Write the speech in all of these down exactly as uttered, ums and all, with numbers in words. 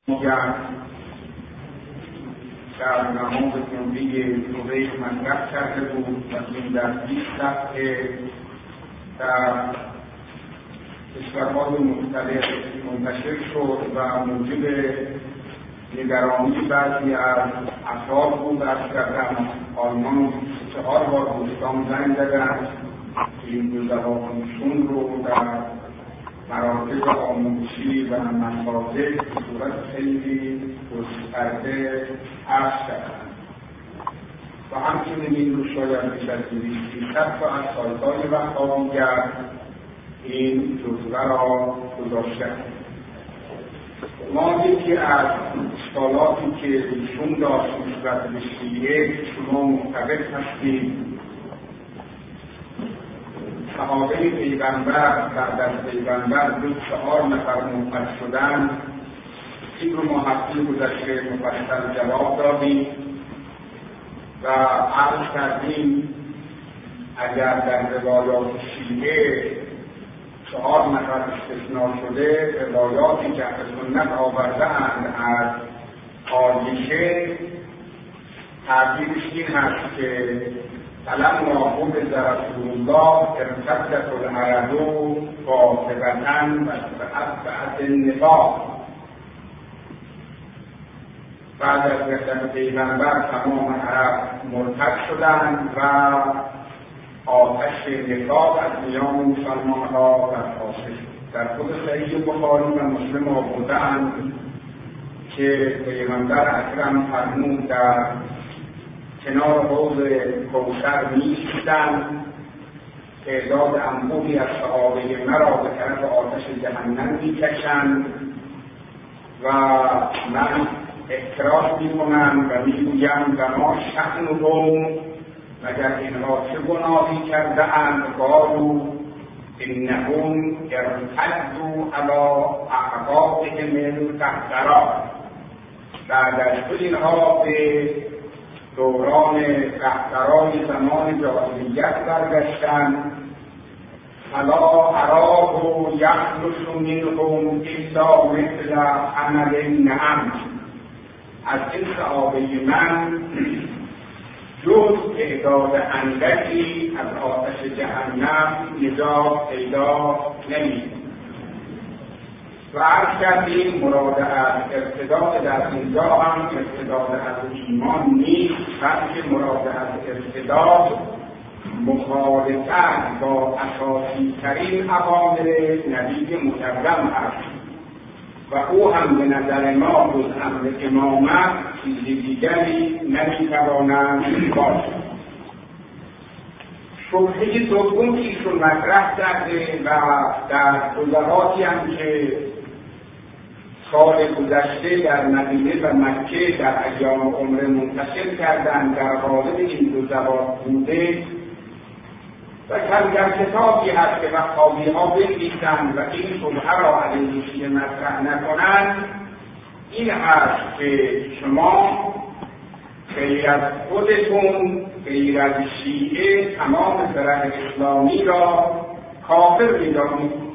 در در نماز جمعه صبح مطرح کرده بود و این در بیست صفحه در کشورهای مختلف منتشر شد و موجب نگرانی بعضی از افراد بود. از کردن آلمان چهار بار دوستان زنگ زدند که این دو زبانشون رو در مراکز آموزشی و مصادر به صورت خیلی گسترده عرض کردند و همچنین این رو شاید بیش از دویست سیصد تا از سایت‌های وهابی‌گر این جزوه را گذاشتند. ما یکی از اشکالاتی که ایشون داشت نسبت به شیعه شما معتقد هستید صحابه پیغمبر بعد از پیغمبر دو چهار نفر منقطع شدن. این رو ما هفته گذشته مفصل جواب دادیم و عرض کردیم اگر در روایات شیعه چهار نفر استثناء شده، روایاتی که اهل سنت آورده‌اند از عایشه تعبیرش این هست که فلما قبض رسول الله ارتدت العرب قاطبة واستأثرت النفاق. بعد از رسالت پیغمبر تمام عرب مرتد شدند و آتش نفاق از میان مسلمان‌ها برپاشته شد. در خود صحیح بخاری و مسلم آورده‌اند که پیغمبر اکرم فرمود در کنار حوض کوثر می‌ایستند تعداد انبوهی از صحابه مرا به طرف آتش جهنم می‌کشند و من اعتراض می‌کنم و می‌گویم و ما شأنهم، مگر اینها چه گناهی کرده اند؟ قالوا انهم ارتدوا علی اعقابهم قهقرا. بعد از اینها به دوران قهقرای زمان جاهلیت برگشتند. فلا اراه یخلص منهم الا مثل عمل النعم. از این صحابه من جز تعداد اندکی از آتش جهنم نجات پیدا نمی‌کند. و عرض کردیم مراد از ارتداد در اینجا هم ارتداد از ایمان نیست، بلکه مراد از ارتداد مخالفت با اساسی ترین اوامر نبی مکرم است و او هم به نظر ما جز امر امامت چیز دیگری نمی‌تواند باشد. شبهه دوم که ایشون مطرح کرده و در گزاراتی هم که سال گذشته در مدینه و مکه در ایام عمره منتشر کردند در قالب این دو زبان بوده و کمتر کتابی هست که وهابی ها بنویسند و این شبهه را علیه شیعه مطرح نکنند. این هست که شما غیر از خودتون، غیر از شیعه، تمام فرق اسلامی را کافر می‌دانید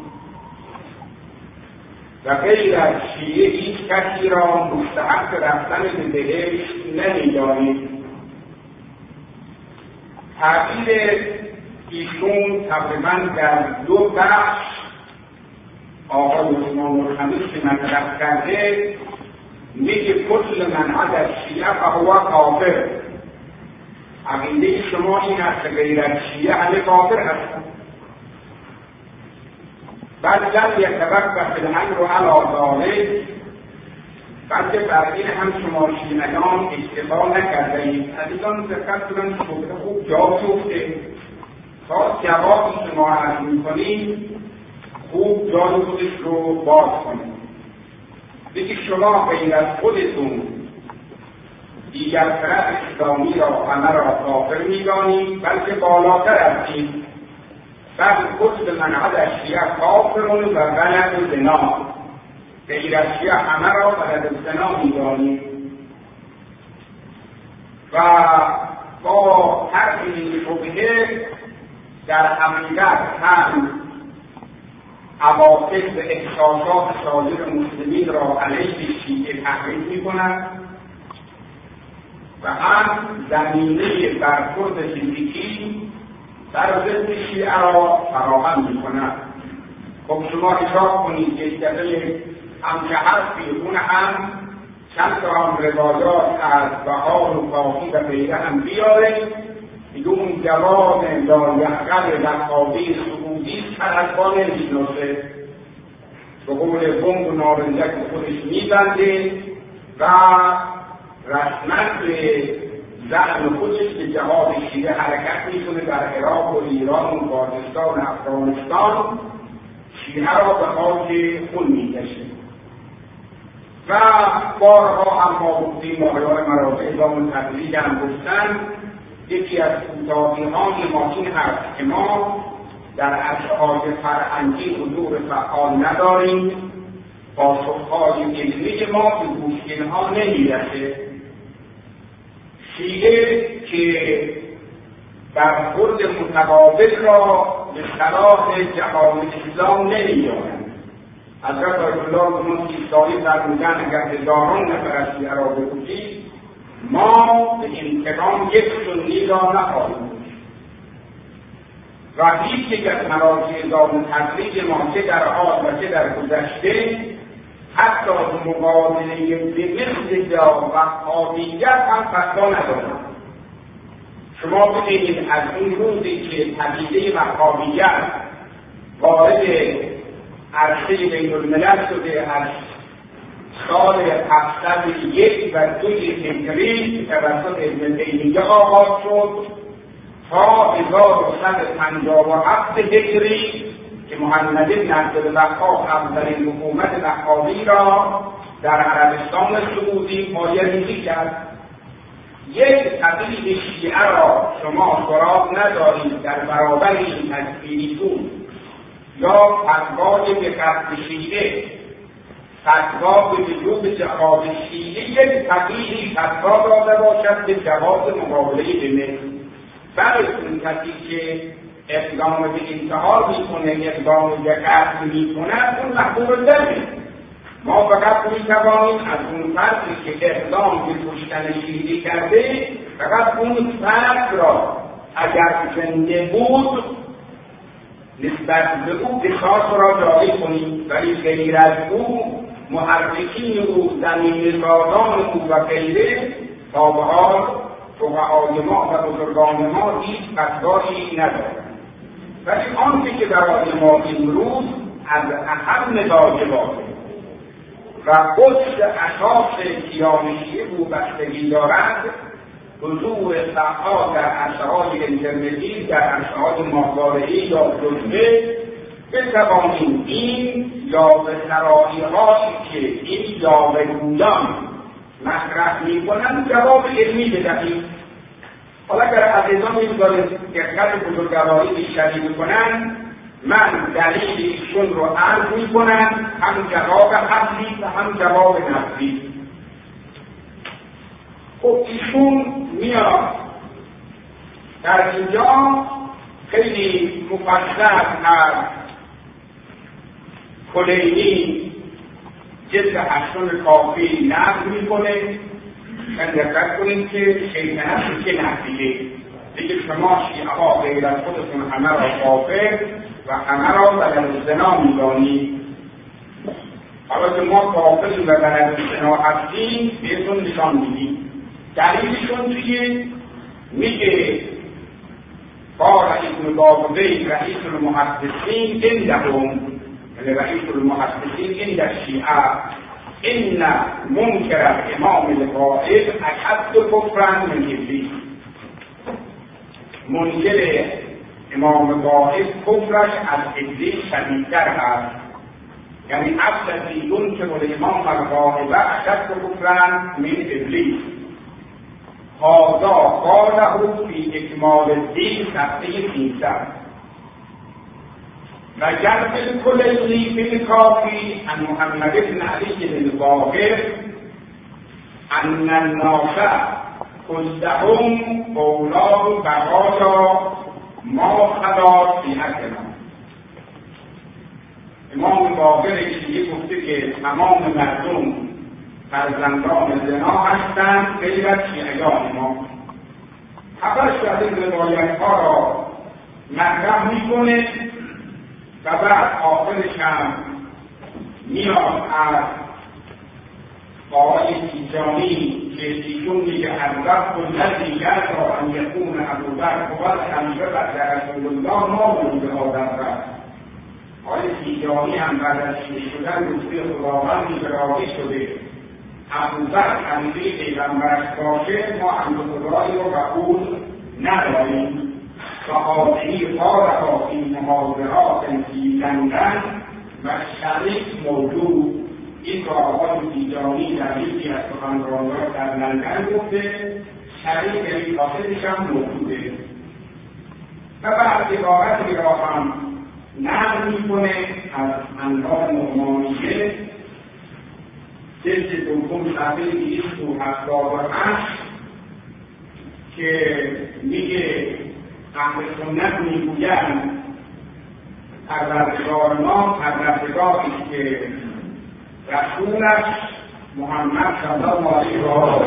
و غیر از شیعه هیچ کسی را مستحق رفتن به بهشت نمی‌دانید. تعبیر ایشون تقریبا در دو بخش آقای عثمان الخمیس که مطرح کرده میگه کل من عدا شیعه فهو کافر. عقیده شما این است که غیر از شیعه همه کافر هستند. بعد لم یتوقف الامر علی ذلک، بلکه بر این هم شما شیعیان اکتفا نکرده اید. عزیزان دقت کنید، شبهه خوب جا بیفته تا جوابی شما عرض می‌کنید خوب جای خودش رو باز کنید. بگید شما غیر از خودتون دیگر فرق اسلامی را همه را کافر می‌دانید، بلکه بالاتر از این بعد کل من عدا شیعه کافرون و ولد زنا. غیر از شیعه همه را ولد زنا می‌دانید و با هر این شبهه در حقیقت هم عواطف و احساسات سایر مسلمین را علیه شیعه تحریک می‌کند و هم زمینه برخورد فیزیکی بر ضد شیعه را فراهم می‌کند. خب شما حساب کنید که یک دفعه هم که حرفی اون هم چند تا هم روایات از بهار و کافی و غیره هم بیاره دیگه اون جوان لایحقر وهابی سعودی طرفا نمی‌شناسه، به قول بمب و نارنجک خودش میبنده و رسما به زعم خودش به جهاد شیعه حرکت میکنه در عراق و ایران و پاکستان و افغانستان شیعه را به خاک خون میکشه و بارها هم ما گفتیم آقایان مراتع اعلام تدریج هم گفتن یکی از کوتاهی‌های ما این هست که ما در اشعار فرهنگی حضور فعال نداریم، پاسخهای علمی ما به گوشگیرها نمیرسه. شیعه که برخورد متقابل را به صلاح جهان اسلام نمی‌دانند. حضرت آیت الله موسیقایی فرمودند اگر هزاران نفر از شیعه را بکشید ما به انتقام یک سنی را نخواهیم و هیچ یک از مراجع اعلام تدریج ما چه در حال و چه در گذشته حتی مقابله به مثل وهابیت هم فتوا ندارند. شما ببینید از این روزی که پدیده وهابیت وارد عرصه بین الملل شده از سال هفتصد و یک و دوی هجری توسط ابن تیمیه آغاز شد تا هزار و صد و پنجاه و هفت هجری که محمد بن عبدالوهاب اولین حکومت وهابی را در عربستان سعودی پایه‌ریزی کرد. یک تبلیغ شیعه را شما سراغ ندارید در برابر این تکفیریتون یا فتوای به قتل شیعه، فتوا به وجوب جهاد شیعه، یک تبلیغی فتوا داده باشد به جواز مقابله به مثل. برای اون کسی که اقدام به انتحار میکنه، اقدام به قتل میکنه، اون محبوب دمه. ما فقط میتوانیم از اون فردی که اقدام به کشتن شیعه کرده فقط اون فرد را اگر زنده بود نسبت به او قصاص را جاری کنیم، ولی غیر از او محرکین او، زمین سازان او و غیره تا به حال فقهای ما و بزرگان ما هیچ فتوایی ندارند. ولی آنچه که برای ما امروز از اهم واجبات و قدس اساس کیان شیعه بستگی دارد حضور فعال در عرصه‌های انترنتی، در عرصه‌های ماهواره‌ای یا جزوه بتوانیم این یاوه سرایی‌هایی که این یاوه‌گویان مطرح می‌کنند جواب علمی بدهیم. حالا اگر عزیزان می‌گذارید دقت بزرگواری بیشتری می‌کنند من دلیل ایشون رو عرض می‌کنم، هم جواب حقی و هم جواب نفی. خب ایشون میاد در اینجا خیلی مفصل از کلینی جلد هشتم کافی نقل میکنه. من دقت کنید که شیطنت چه نفیه دیگه شما شیعه ها غیر از خودتون همه را کافر و همه را بلد زنا میدانید. حالا که ما کافریم و بلد زنا هستیم بهتون نشان میدیم. دلیلشون چیه؟ میگه قال ابن بابزی رئیس المحدثین عندهم، یعنی رئیس المحدثین عند الشیعه، ان منکر الامام الغائب اشد کفرا من ابلیس. منکر امام غائب کفرش از ابلیس شدیدتر هست. یعنی الذی ینکر الامام الغائب اشد کفرا من ابلیس. هذا قاله فی اکمال الدین صفحه سیصد. و جرب الکلینی فی الکافی عن محمد بن علی الباقر ان الناس كلهم اولاد بقایا ما خلا فی حقنا. امام باقر شیعه گفته که تمام مردم فرزندان زنا هستند غیر از شیعیان ما. خبرش از این روایت ها را مطرح میکنه و بعد آخرش هم میاد از آقای تیجانی که ایشون میگه الرب الذی یرضی ان یکون ابوبکر هو الخلیفه بعد رسول الله ما به آدم رفت. آقای تیجانی هم بعد از شیعه شدن گفته خداوندی براده شده ابوبکر خلیفه پیغمبرش باشه، ما امر خدایی رو قبول نداریم. و آدمی فارغ این محاضرات فی لندن و شریک موجود. این که آقای تیجانی در یکی از سخنرانی‌ها در لندن گفته، شریک ریاستش هم موجوده. و بعد عبارتی را هم نقل میکنه از انوار نعمانیه جلد دوم صفحه دویست و هفتاد و هشت که میگه اهل سنت میگویند پروردگار ما پروردگاری که رسولش محمد صلی الله علیه و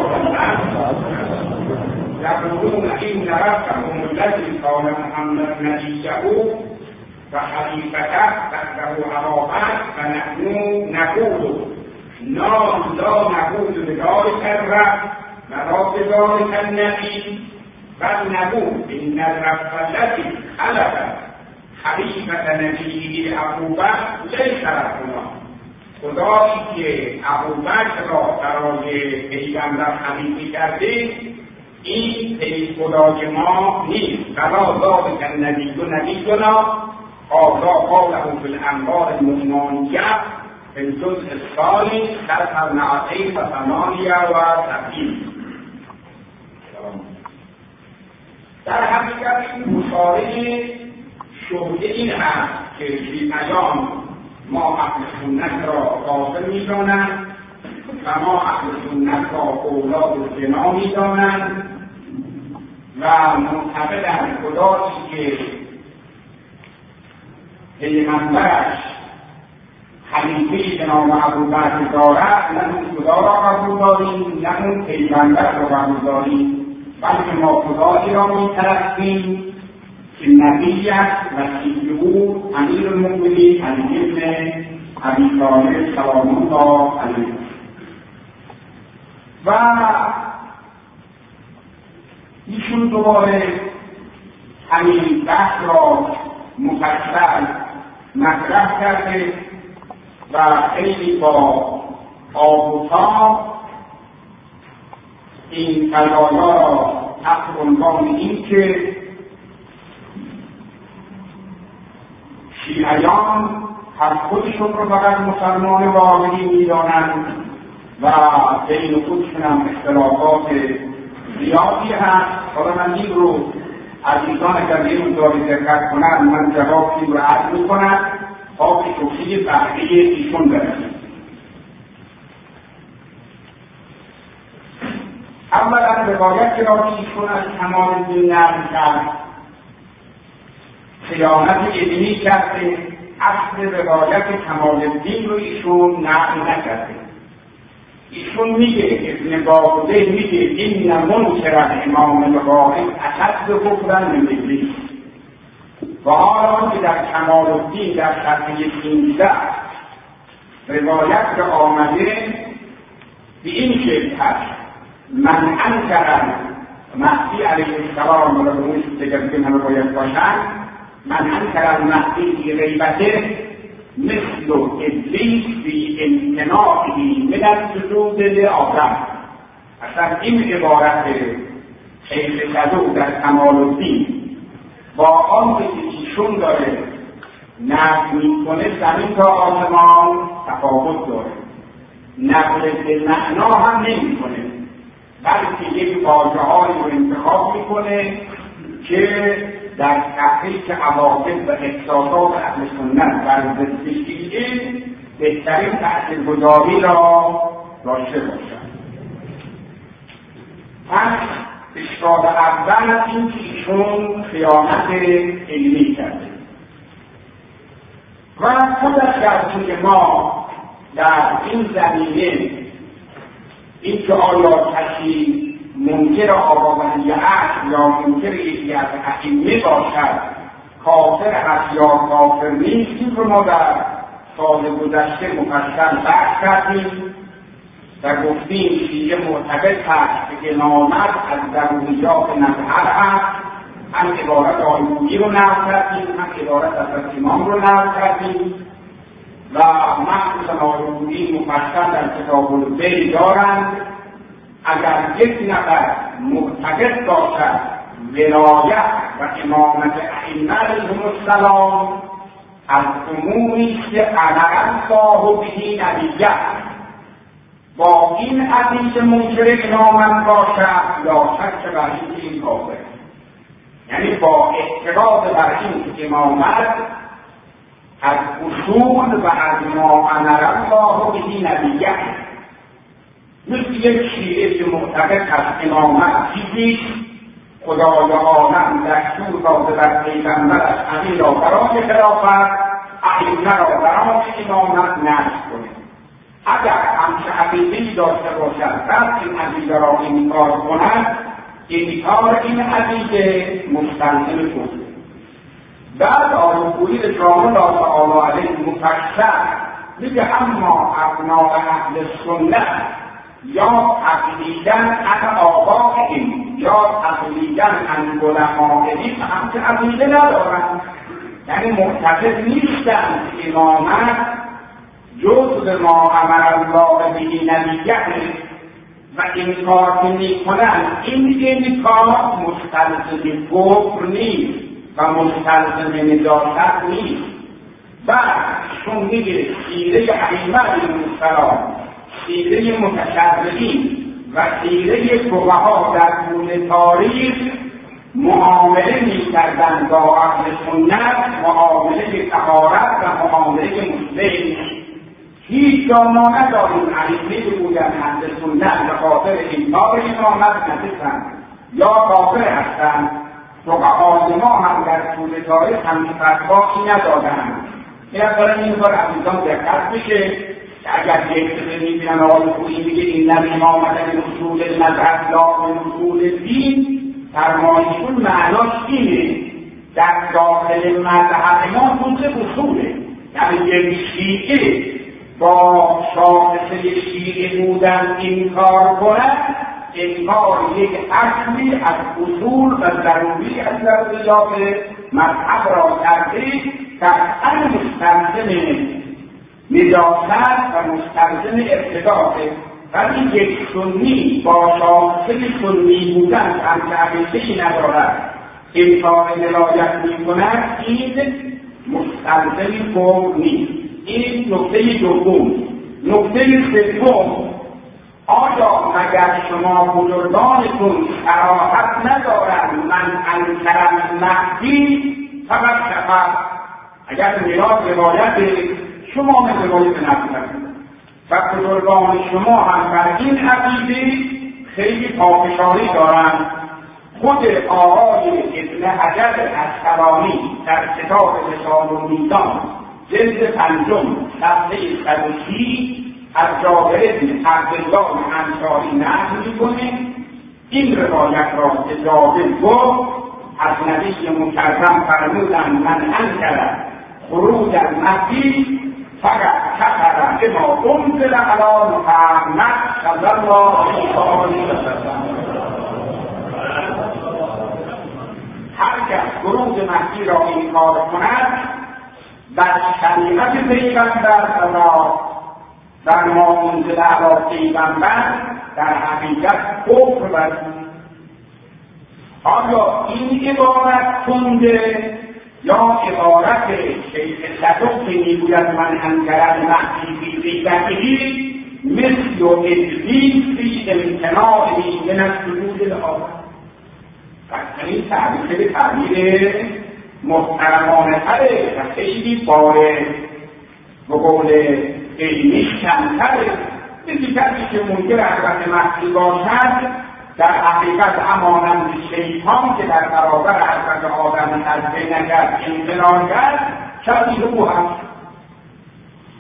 سلم یقولون این ربکم الذی کان محمد نبیه و خلیفته بعده ابابکر و نحن نقول نام لا نقول بذلک الرب ولا بذلک النبی بل نقول ان الرب الذی خلق خلیفة نبیه ابوبکر لیس ربنا. خدایی که ابوبکر را برای پیغمبر خلیفه کرده این ای خدای ما نیست. ولا ذلک النبی نبینا هذا قوله فی الانبار النعمانیه فی الجزء الثانی صفحه مئتین و ثمانیه و سبعین. در حقیقت این مشارح شبهه این هست که شیعیان ما اهل سنت را کافر می‌دانند و ما اهل سنت را اولاد زنا می‌دانند و معتقدند خدایی که پیغمبرش خلیفه به نام ابوبکر دارد نه اون خدا را قبول داریم نه اون پیغمبر را قبول داریم، بلکه ما خدایی را می‌پرستیم که نبی است و سیده امیر المؤمنین علی بن ابی طالب سلام الله علیه. و ایشون دوباره همین بحث را مفصل مطرح کرده و خیلی با آب و تاب این قضایا را تحت عنوان این که شیعیان از خودشون رو فقط مسلمان واقعی می‌دانند و بین خودشون هم اختلافات زیادی هست. حالا من این رو عزیزان که این مداری دقت کنند من جواب این رو عرض می‌کنم تا به توضیح بحثی ایشون برسیم. اولا روایت که را ایشون از کمال الدین نقل کرد خیانت علمی کرده، اصل روایت کمال الدین رو ایشون نقل نکرده. ایشون میگه ابن باقوده میگه این منکر امام الغائب اشد کفرا من ابلیس. و حالا که در کمال الدین در صفحه پانزده روایت که آمده به این شکل هست: من انکر مهدی علیه السلام را به اون تجربه همه باید باشند، من انکر المهدی فی غیبته مثل ابلیس فی امتناعه من السجود لآدم. اصلا این عبارت شیخ صدوق در کمال الدین با آنکه ایشون داره نقل میکنه زمین تا آسمان تفاوت داره، نقل به معنا هم نمیکنه بلکه یک واژه‌هایی رو انتخاب میکنه که در تحقیق عواقب و احساسات اهل سنت بر ضد شیعه بهترین تأثیرگذاری را داشته باشد. پس اشکال اول این که ایشون خیانت علمی کرده. و خودش گرچه که ما در این زمینه این که آیا کسی منکر آقابندی عقل یا منکر یکی از ائمه باشد کافر هست یا کافر نیست، این رو ما در سال گذشته مفصل بحث کردیم و گفتیم شیعه معتقد هست که امامت از ضروریات مذهب هست. هم عبارت آیوبی رو نقل کردیم، هم عبارت از امام رو نقل کردیم و مخصوصا آیوبی مفصل در کتاب البیع دارند. اگر یک نفر معتقد باشد ولایت و امامت ائمه علیهم السلام از اموری است که امر الله به نبیه، با این عقیده منکر امامت باشد لا شک بر اینکه این کافر، یعنی با اعتقاد بر این که امامت از اصول و از ما امر الله به نبیه، مثل یک شیعه که معتقد از امامت چیزی خدای عالم دستور داده بر پیغمبرش همین را برای خلافت ائمه را برای امامت نصب کنه. اگر همچه عقیده‌ای داشته باشد بعد این عقیده را انکار کند، انکار این عقیده مستلزم کفر. بعد آیه‌گویی رسول الله تعالی علیه مفصل میگه اما ابناء اهل سنت یا تقلیدن عن آبائهم یا تقلیدن عن علمائهم همچه عقیده ندارند، یعنی معتقد نیستند که امامت جزء ما امر الله به نبیه و انکار که میکنند این انکار مستلزم کفر نیست و مستلزم نجاست نیست. بعد چون میگه سیره ائمه علیهم السلام، سیره متشرعین و سیره فقها در طول تاریخ معامله می‌کردند با اهل سنت، معامله طهارت و معامله مسلم. هیچ جا ما نداریم عقیده بگویند اهل سنت به خاطر انکار امامت نجسند یا کافر هستند. فقهای ما هم در طول تاریخ همین فتوایی ندادند. این اصلا این کار عزیزان دقت بشه که اگر یک سفر میبینن آقای خویی میگه این نمی امامت من اصول مذهب لا من اصول دین، فرمایشون معناش اینه در داخل مذهب ما دوست اصوله، یعنی یک شیعه با شاخصه شیعه بودن انکار کند، انکار یک اصلی از اصول و ضروری از ضروریات مذهب را کرده قطعا مستلزم نجاست و مستلزم ارتداده. ولی یک سنی با شاخصه سنی بودن همچه عقیده‌ای ندارد، انکار ولایت می‌کند، این مستلزم کفر نیست. این نکته دوم. نکته سوم، آیا مگر شما بزرگانتون صراحت ندارند من انکر المهدی فقط کفر؟ اگر میراد روایت شما من روایت نکنید و بزرگان شما هم بر این عقیده خیلی پافشاری دارند. خود آقای ابن حجر اسقلانی در کتاب لسان المیزان جلد پنجم صفحه صد و سی از جابر بن عبدالله انصاری نقل می‌کنه این روایت را که جابر گفت از نبی مکرم فرمودند من انکر خروج المهدی فقط کفر بما انزل علی محمد صلی الله علیه و سلم. هر کس خروج مهدی را انکار کند بر شریعت پیغمبر را در ما منزل علی پیغمبر در حقیقت کفر ورزید. آیا این عبارت تنده یا عبارت شیخ صدوق که میگوید من انکر المهدی فی غیبته مثل ابلیس فی امتناعه من السجود لآدم؟ پس این تعبیر به تعبیر محترمانه تره و خیلی باره به قول علمی کمتره. مثل کسی که منکر حضرت مهدی باشد در حقیقت همانند شیطان که در برابر حضرت آدم سجده نکرد امتناع کرد، کسی او هست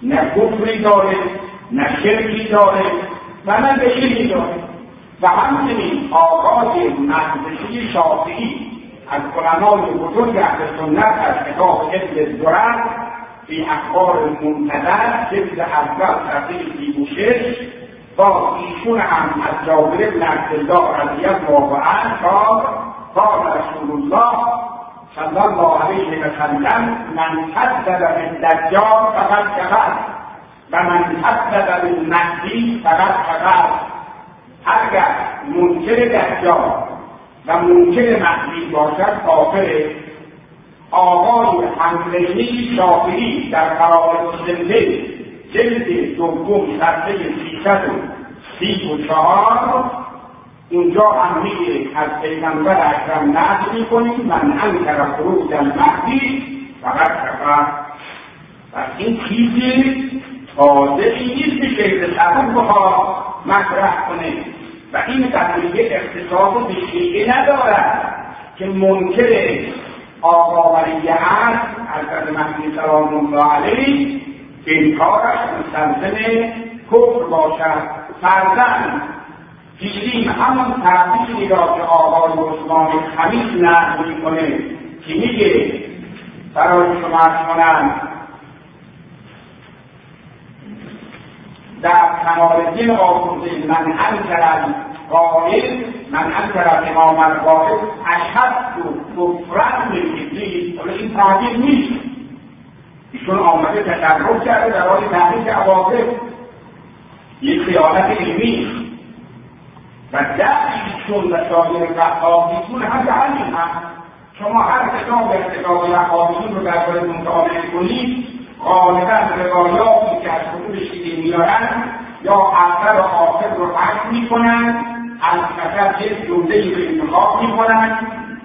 نه کفری داره نه شرکی داره و نه بدعی داره. و همچنین آغاز مدرسه شافعی از علمای بزرگ اهل سنت از کتاب ابن الدرر فی اخبار المنتظر جلد اول صفحه سی و شش با ایشون هم از جابر بن عبدالله رضی الله عنه قال قال رسول الله صلی الله علیه و سلم من کذب بالدجال فقد کفر و من کذب بالمهدی فقد کفر. اگر منکر دجال و منکر مهدی باشد کافر. آقای حمدینی شافعی در قواعد الزنده جلد دوم صفحه سیصد و سی و چهار اونجا هم میگه از پیغمبر اکرم نقل میکنیم من انکر خروج المهدی فقط کفر. و این چیزی تازه‌ای نیست که شیخ صدوق بخواد مطرح کنه و این قضیه اختصاص به شیعه ندارد که منکر آقا ولی هست حضرت مهدی سلام الله علیه انکارش مستلزم کفر باشد. فرزند پیریم همون تعبیری را که آقای عثمان خمیس نقل میکنه که میگه برای شما کنم در کمالدین آفوزه من انکر القائل من انکر امام القائل اشهد و کفرن میگید. حالا این تعبیر نیست، ایشون آمده تشرف کرده در حال تحقیق عواطف، یک خیانت علمی و دعیشون و سایر وهابیون هم به همین هم. شما هر کتاب از کتاب وهابیون رو در باید مطالعه کنید غالبا روایاتی که از کتب شیعه میارن یا اول و آخر رو حذف میکنن، از مثلا یک جمله‌ای رو انتخاب میکنن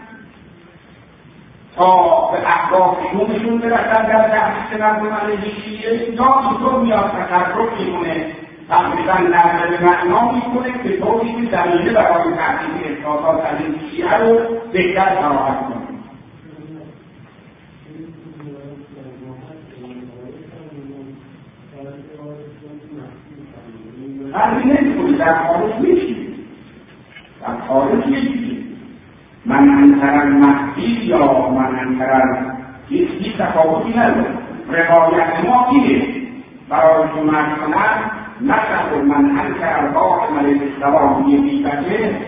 تا به اهداف شومشون برسن در تحقیق مردم علیه شیعه. یا اینطور میاد تصرف میکنه تقریبا نظر معنا میکنه به طوری که زمینه برای تحقیق احساسات علیه شیعه رو بهتر فراهم کنه. فرقی نمیکنه، در خارج میشید در خارج میشید من انکر المهدی یا من انکر هیچ تفاوتی نداره. روایت ما اینه برای شما کنن نشد من انکر القائم علیه السلام یکی بچه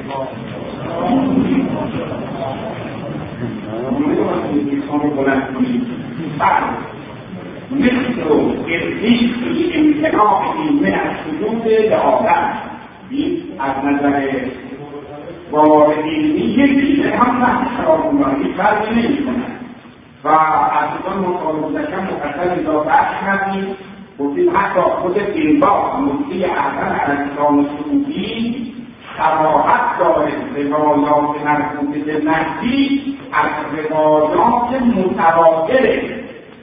نمیدونم بلند کنید مثل ارزیز امتناعی من از سجود لآدم. این از نظر باور علمی یکی هم نحن شرابونانی فرقی نمی کنند و از اون مطالبه مفصل اضافه کردیم. گفتیم حتی خود اینبا مفتی اعظم علیه سعودی صراحت داره روایات مربوط به مهدی از روایات متواتره.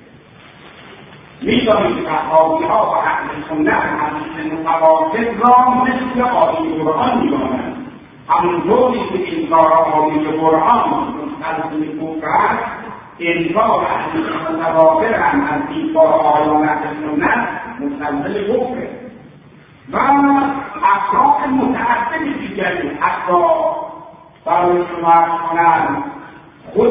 می‌دانید وهابی‌ها و اهل سنت حدیث متواتر را مثل آیه قرآن می‌دانند. همونطوری که انکار آیه قرآن مستلزم کفر است، انکار حدیث متواتر هم از انکار آیات اهل سنت مستلزم کفر. و افراد متعددی دیگری حتی برای شما کنند خود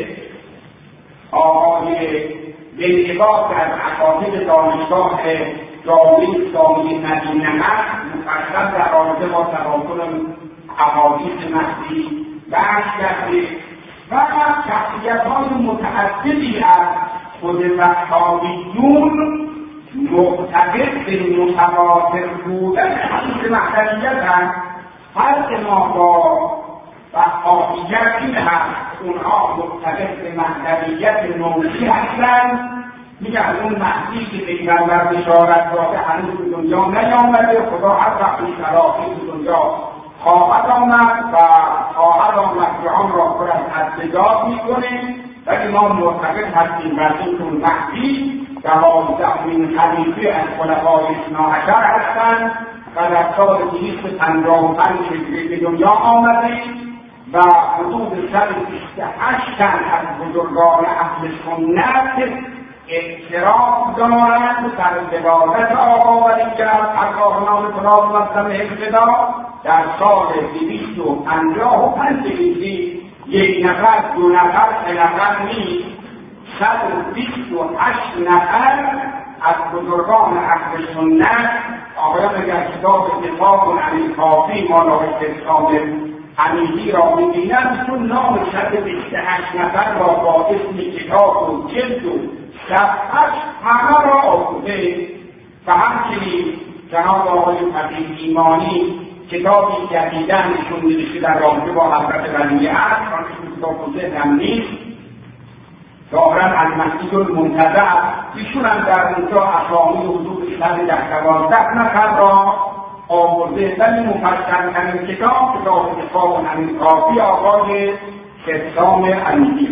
آقای بنیباد در اساتید دانشگاه جامعه اسلامی مدینه هست مفصل در رابطه با تواصل احادیث مهدی بحث کرده و شخصیت‌های متعددی از خود وهابیون معتقد به متواتر بودن حدیث مهدویت هست. فرق ما با وهابیت این هست اونها معتقد به مهدویت نوعی هستند. میگن اون مهدی که پیغمبر بشارت داده هنوز به دنیا نیامده، خدا هر وقت این شرافی به دنیا خواهد آمد و خواهد آمد جهان را پر از اعتداد میکنه. ولی ما معتقد هستیم بر این چون مهدی دوازدهمین خلیفه از خلفای اثنا عشر هستند و در سال دویست و پنجاه و پنج هجری به دنیا آمده و حدود صد و بیست و هشت تن از بزرگان اهل سنت اعتراف دارند بر ولادت آقا ولی‌جد الله نام خدا مقدم ابتدا در سال دویست و پنجاه و پنج هجری یک نفر، دو نفر، سه نفر نیست، صد و بیست و هشت نفر از بزرگان اهل سنت، آقایان اگر کتاب دفاع عن الکافی مولانا استحسان حمیدی را می‌بینند، چون نام صد و بیست و هشت نفر را با اسم کتاب و جلد و صفحه‌اش همه را آورده و همچنین جناب آقای فقیه ایمانی کتابی جدیداً ایشون نوشته در رابطه با حضرت ولیعهد، آن کتاب ذهنم نیست، ظاهراً از مسجد المنتظر، ایشون هم در اونجا اسامی حدود صد و دوازده نفر را آورده. ولی مفصل‌ترین کتاب کتاب دفاع عن الکافی آقای استحسان حمیدی.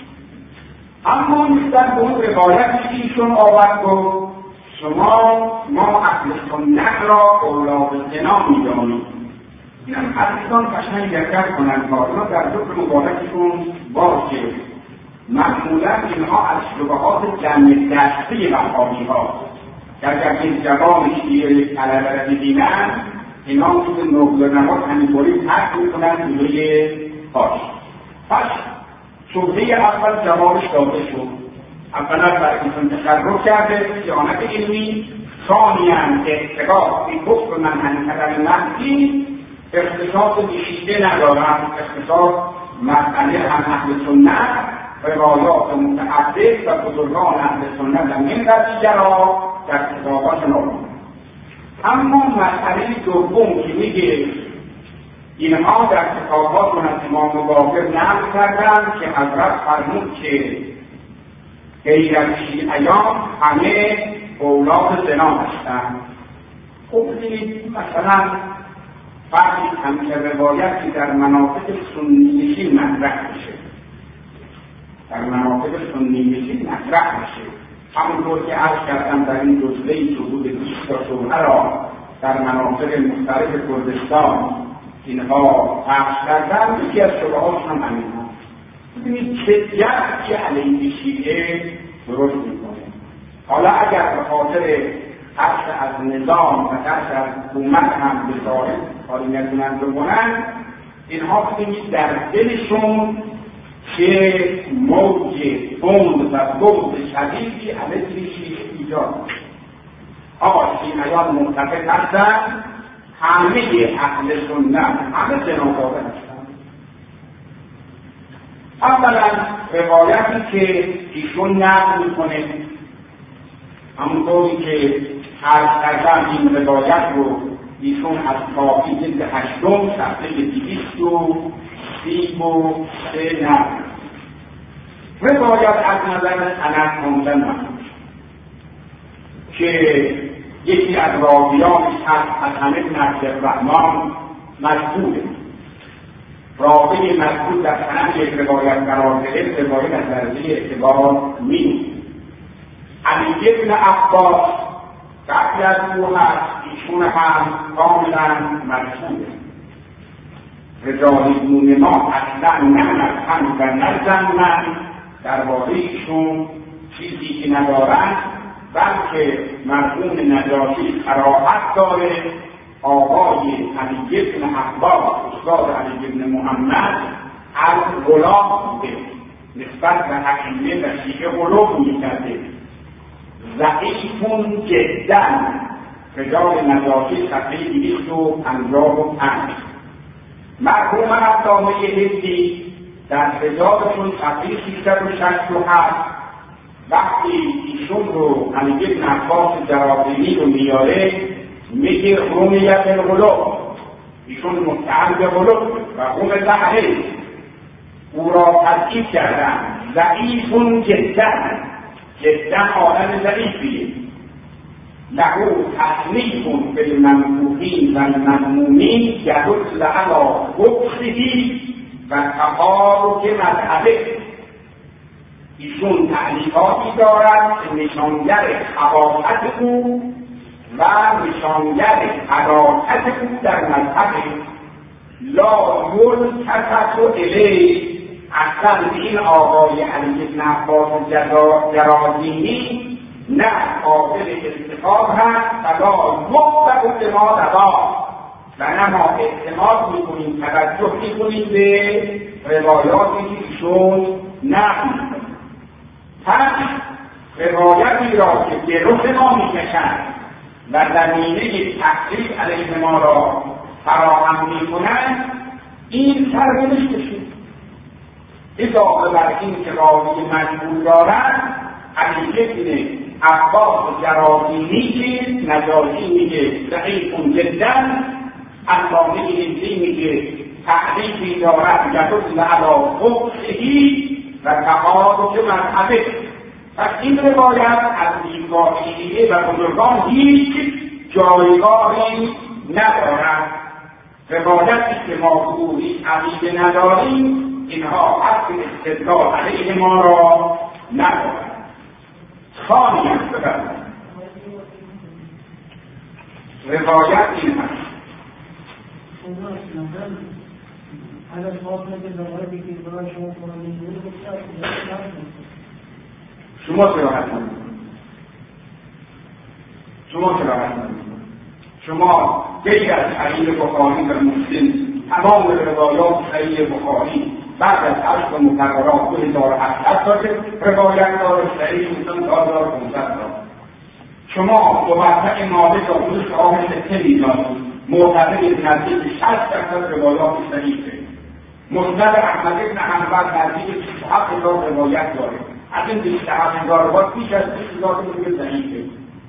اما نسبت به اون روایتی که ایشون آورد گفت شما ما اهل سنت را اولاد زنا می‌دانیم. اینم عزیزان قشنگ دقت کنند تا اینا در ذکر مبارکشون باشه. معمولا اینها از شبهات جمع دسته وهابی‌ها در اگر یک جوان شیعه طلبه را ببینند اینا مثل نقل و نماد همینطوری پرت می‌کنند جلوی پاش. پس شبهه اول جوابش داده شد. اولا برای ایشون تشرف کرده صیانت علمی، ثانیاً اعتقاد به کفر منحنی کردن محضی، اختصاص بیشیده ندارند، اختصاص مسئله هم اهل سنت، روایات متعدد و بزرگان اهل سنت و من قضیه را در کتابات نام. اما مسئله دوم که میگه اینها در کتابات از امام باقر نقل کردند که حضرت فرمود که غیر از شیعیان همه اولاد زنا هستند. خب ببینید مثلا فرقی همچه روایتی در مناطق سنی نشین مطرح میشه، در مناطق سنی نشین مطرح میشه، همونطور که عرض کردم در این جزوه‌ای که حدود بیست تا شبهه را در مناطق مختلف کردستان اینها پخش کردن. یکی از شبهه‌هاشون هم همین هست. ببینید چه جهتی علیه شیعه درست میکنه. حالا اگر به خاطر ترس از نظام و ترس از حکومت هم به ظاهر کاری نتونن بکنن، اینها ببینید در دلشون که موج تند و بغض شدیدی علیه شیعه ایجاد میشه. آقا شیعیان معتقد هستند همه اهل سنت همه زناکاره هستند. اولا روایتی که ایشون نقل میکنه همونطوری که عرض کردم این روایت رو ایشون از کافی جلد هشتم صفحه دویست و سی و سه نقل. روایت از نظر سند کاملا مخصوص که یکی از راویانش هست از همه بن عبدالرحمن مجهوله. راوی مجهول در سند یک روایت قرار گرفت، روایت از درجه اعتبار نیست. علی بن عباس قبل از او هست، ایشون هم کاملا مجهوله. رجالیون ما اصلا نه نفهم و نه زنن درباره ایشون چیزی که ندارند، بلکه مرحوم نجاشی صراحت داره آقای علی بن عباس استاد علی بن محمد از غلام بوده، نسبت به حکیمه و شیعه غلام میکرده. ضعیفون جدا رجال نجاشی صفحه دویست و پنجاه و پنج. مرحوم علامه حزبی در رجالشون صفحه سیصد و شصت و هفت وقتی ایشون رو علی بن عباس جرابینی رو میاره میگه رومیت الغلو، ایشون مستعد به غلو و قوم زهره او را تضعیف کردن. ضعیفون جدا جدا آدم ضعیفیه. لهو تصنیفون به المنفوحین و المذمومین یدل علی بغضه و تحارک مذهبه. ایشون تعلیقاتی دارد که نشانگر حماقت او و نشانگر حداقت او در مذهب لا یلتفت الیه اصلا این آقای علی بن عباس جرازیمی نه قابل اتفاق هست ولا مقبل به ما روا و نه ما اعتماد میکنیم توجه میکنیم به روایاتی که ایشون نقل میکنیم. پس روایتی را که به رخ ما میکشند و زمینه تحقیق علیه ما را فراهم میکنند این سرزنش بشید. اضافه بر این که راوی مجهول دارند علی بن عباس جرازیمی که نجاشی میگه ضعیف جدا، علامه هندی میگه تعریفی دارد یدل علی فقهه و تعارض مذهبه. پس این روایت از دیدگاه شیعه و بزرگان هیچ جایگاهی ندارد. روایتی که ما گویی عقیده نداریم اینها حق استدلال علیه ما را ندارد. ثانیاً روایت این هست شما صراحت کنید شما صراحت کنید شما غیر از صحیح بخاری و مسلم تمام روایات صحیح بخاری بعد از عشق مقررات دو هزار و هشتصد داده روایت داره، صحیح مسلم دو هزار و پانصد داره. شما موقع ماده تا روز آمد سته میدانید معتبر نزدیک شصت درصد روایات صحیحه. مسند احمد بن حنبل نزدیک بیست و هفت هزار روایت داره. از این بیست و هفت هزار روایت بیش از بیست هزار میگه ضعیفه.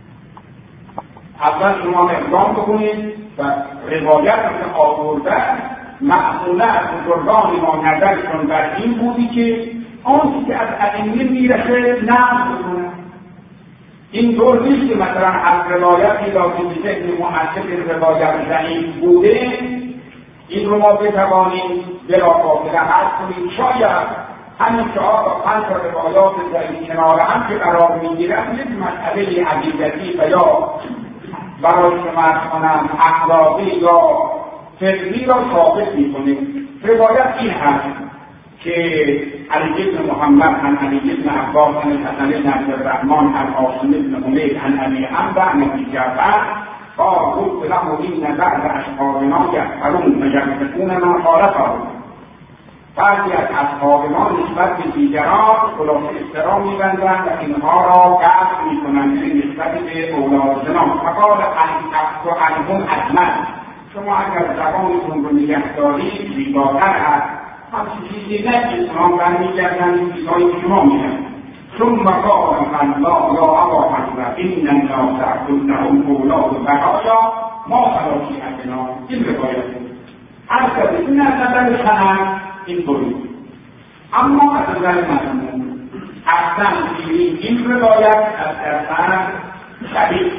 اول شما اقدام بکنید و روایت رو آوردن معمولا از بزرگان ما نظرشون بر این بودی که آنچه که از ائمه میرسه نقل بکنن. این طور نیست که مثلا از روایتی را که به ذهن محقق روایت ضعیف بوده این رو ما بتوانیم بلافاصله حذف کنیم. شاید همین چهار تا پنج تا روایات ضعیف کنار هم که قرار میگیرن یک مسئله عقیدتی و یا برای شما کنم اخلاقی یا فقهی را ثابت میکنیم. روایت این هست که علی بن محمد عن علی بن عباس عن الحسن بن عبد الرحمن عن عاصم بن حمید عن ابی عمرو عن ابی جعفر قال قلت له ان بعض اشعارنا یحفرون و یمسکون ما خالفهم. بعضی از اصحاب ما نسبت به دیگران خلاصه احترام می‌بندند و اینها را قطع می‌کنند، یعنی نسبت به اولاد زنا. فقال العفو عنهم حتما، شما اگر زبانتون رو نگه دارید زیباتر هست، همچه چیزی نگید اونها برمیگردند چیزهایی که شما میگن. ثم قال الله یا ابا حنیفه ان الناس كلهم اولاد بقایا ما خلاصیتنا. این روایت هر کسی این از نظر سند این برید، اما از نظر مضمون اصلا این روایت از درسن شدید.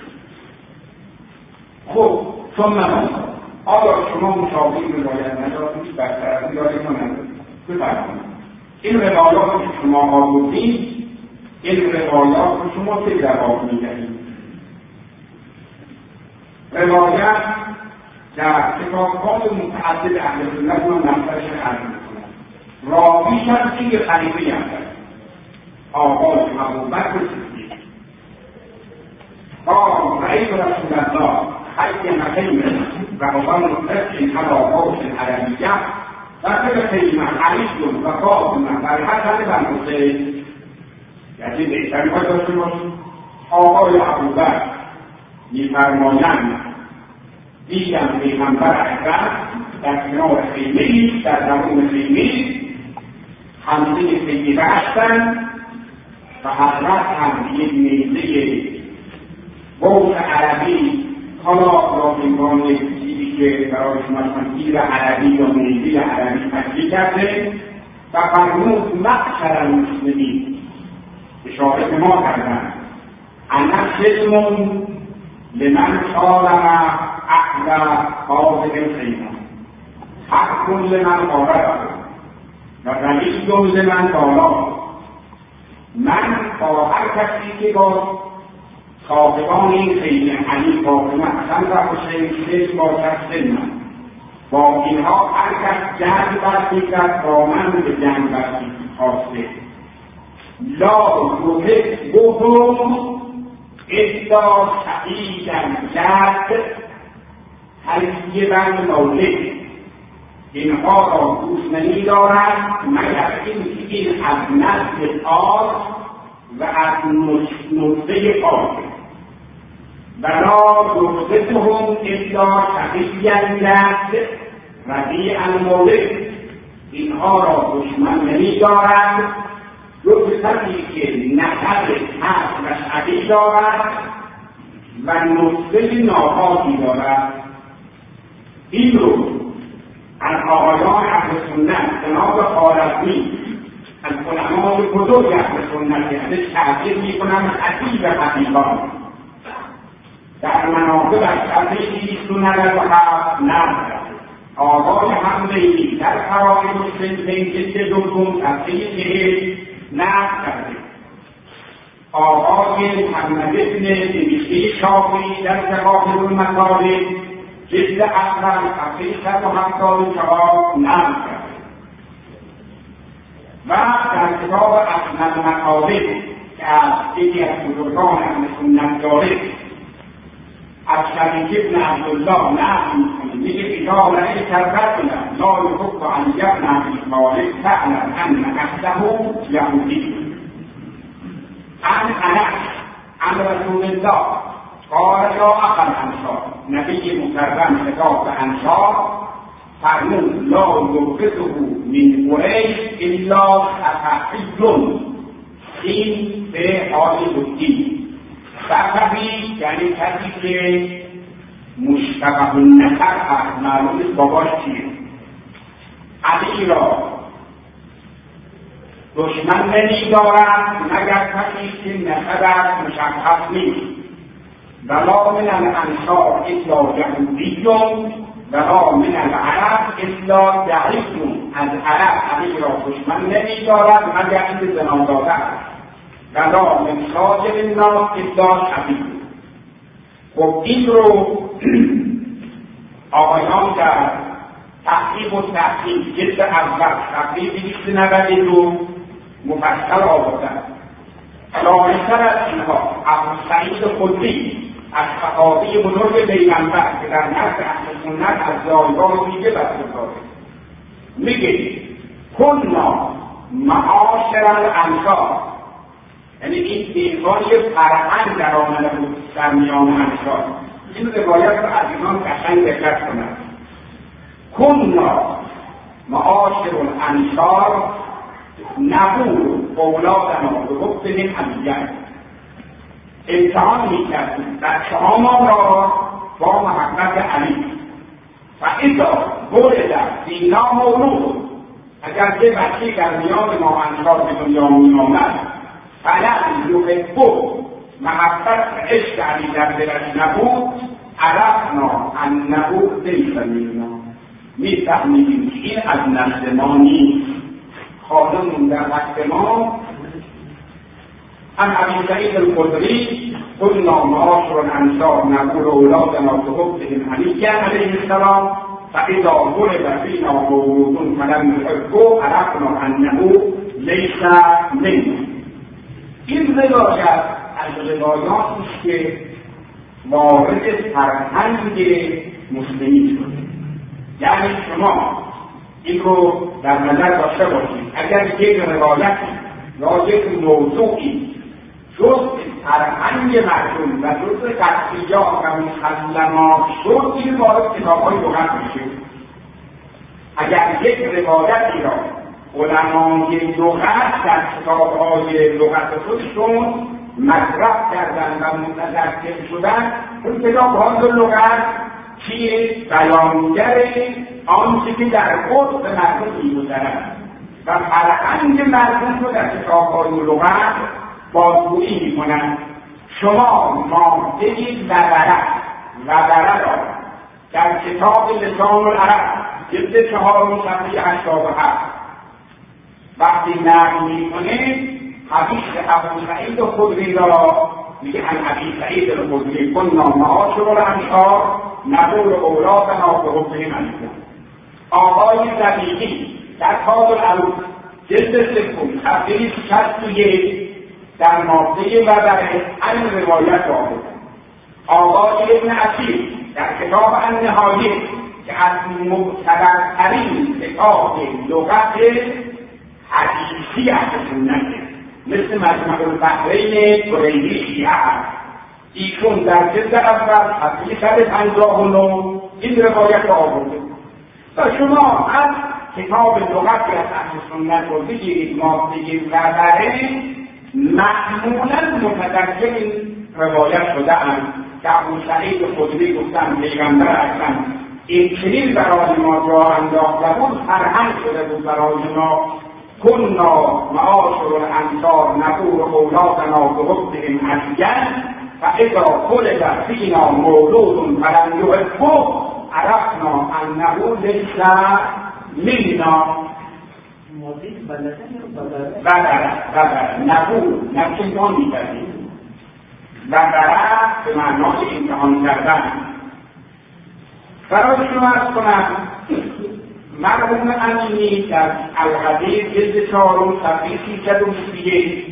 خب ثم آیا شما مشابه روایت ندارید؟ برتر از این دارید یا ندارید؟ بفرمایید این روایات که شما آوردید این روایات رو شما چه جواب میدهید؟ روایت در کتاب‌های متعدد اهل سنت من نظرش عرض می‌کنم. راویش هم که خلیفه هم هست آقای ابوبکر صدیق قال رأیت رسول الله حی خیمه و هو متكئ على فوق العربیه و فی خیمه علی و فاطمه و الحسن و الحسین. یعنی بهتری باید داشته باشید. آقای ابوبکر می‌فرمایند دیدم پیغمبر اکرم در کنار خیمه‌ای در درون خیمه همسه خیمه هستند و حضرت هم یک میزه بوس عربی حالا را بگان چیزی که برای شما تیر عربی یا میزه عربی تشکیل کرده و فرمود مقصر المسلمین اشاره به ما کردن انا سلمون لمن سالم احلى قاضي الخيمة حق لمن قاربه و رئیس لمن قاربه. من با هر کسی که با صاحبان این خیمه علی فاطمه حسن و حسین سل باشد سلمم با اینها هر کس جنگ برمی‌کرد با من به جنگ برمی‌خواسته. لا یحبهم الا سعیدا جد حریصیه بر مولد. اینها را دوست نمی‌دارند مگر اینکه این از نسل آر و از نطفه پاک. ولا یحبهم الا سعیدا جد رضیع المولد. اینها را دشمن نمی‌دارند جز کسی که نسب حق و شقی دارد و نطفه ناپاکی دارد. این رو از آقایان اهل سنت جناب خوارزمی از علمای بزرگ اهل سنت ازش تعبیر میکنم خطیب خطیبان در مناقب از صفحه بیست و نود و هفت نقل آقای حمدی در فرائض الصنفین جلد دوم صفحه چهل نقل کرده. آقای محمد بن نوشته شافعی در جواهر المطالب جلد اول صفحه صد و هفتاد و چهار نقل کرده. و در کتاب اصل المطالب که از یکی از بزرگان اهل سنت داره از شریک ابن عبدالله نقل می‌کنه، میگه کتاب رأی کربتنا لا یحب علی ابن ابی طالب فاعلم ان اصله یهودی. عن انس عن رسول الله قال یا اخا الانصار. نبی مکرم خطاب به انصار فرمود لا یبغضه من قریش الا صفحی. این به حال بودی. صفحی یعنی کسی که مشتبه النسب هست، معلوم است باباش چیه. علی را دشمن نمی‌دارد مگر کسی که نسبش مشخص نیست. ولا من الانصار الا یهودی ولا من العرب الا ضعیف. از عرب علی را دشمن نمی‌دارد مگر اینکه زناداده است. ولا من سایر الناس الا شقی. خب این رو آقایان در تحقیق و تحقیق جلد اول صفحه دویست و نود و دو مفصل آوردن. لاحظ‌تر از اینها ابو سعید خدری از صحابی بزرگ پیغمبر که در نزد اهل سنت از جایگاه ویژه برخورداره میگه کنا معاشر الانصار، یعنی این پیغام فرهنگ در آمده بود در میان انصار. این روایت را از اینان قشنگ دقت کنند. کنا معاشر الانصار نقول اولادنا به حسن حمیت. امتحان میکردیم بچه‌ها ما را با محبت علی. و اذا ولد فینا مولود، اگر یه بچه در میان ما انصار به دنیا می‌آمد فلم یحبه، محبت و عشق علی در دلش نبود، عرفنا انه لیس منا، میفهمیدیم که این از نسل ما نیست. خانمون در وقت ما عن ابی سعید الخدری کنا معاشر الانصار نقول اولادنا بحبهم علی علیه السلام فاذا ولد فینا مولود فلم یحبه عرفنا انه لیس منا. این روایت از روایاتی است که وارد فرهنگ مسلمی شده. یعنی شما این رو در نظر داشته باشید. اگر یک روایتی یا یک موضوعی جز فرهنگ مردم و جز قطعیات و مسلمات شد، این وارد کتاب‌های لغت میشه. اگر یک روایتی را علمای لغت در کتاب‌های لغت خودشون مطرح کردن و متذکر شدن، اون کتاب‌های لغت چیه؟ بیانگر آنچه که در قرب مردم می‌گذرد و فرهنگ مردم رو در کتاب‌های لغت بازگویی می‌کنند. شما ماده وبره وبره را در کتاب لسان العرب جلد چهارم صفحه هشتاد و هفت وقتی نقل می‌کنه حدیث ابو سعید خدری را میگه عن ابی سعید الخدری کنا معاشر الانصار نقول اولادنا بحبهم علی. آقای زبیدی در تاج العروض جلد سوم صفحه شصت و یک در ماده وبره این روایت آورده. آقای ابن اسیر در کتاب النهایه که از معتبرترین کتاب لغت حدیثی اهل سنته، مثل مجمع البحرین قریبی شیعه است، ایشون در جلد اول صفحه صد و پنجاه و نه این روایت آورده. و شما از کتاب لغتی از اهل سنت رو بگیرید، ماده وبره معمولا متذکر این روایت شده اند که ابو سعید خدری گفتن پیغمبر اکرم این چنین برای ما جا انداخته بود، فرهنگ شده بود برای ما. کنا معاشر الانصار نقول اولادنا بحبهم حدیثا فاذا ولد فینا مولود فلم یحبه عرفنا انه لیس منا. بدره بدره نقول نقول می‌کردیم بدره به معنای امتحان کردن. برای شما از کنم مرحوم امینی در الحدیث جلد چهارم صفحه سیصد و بیست و یک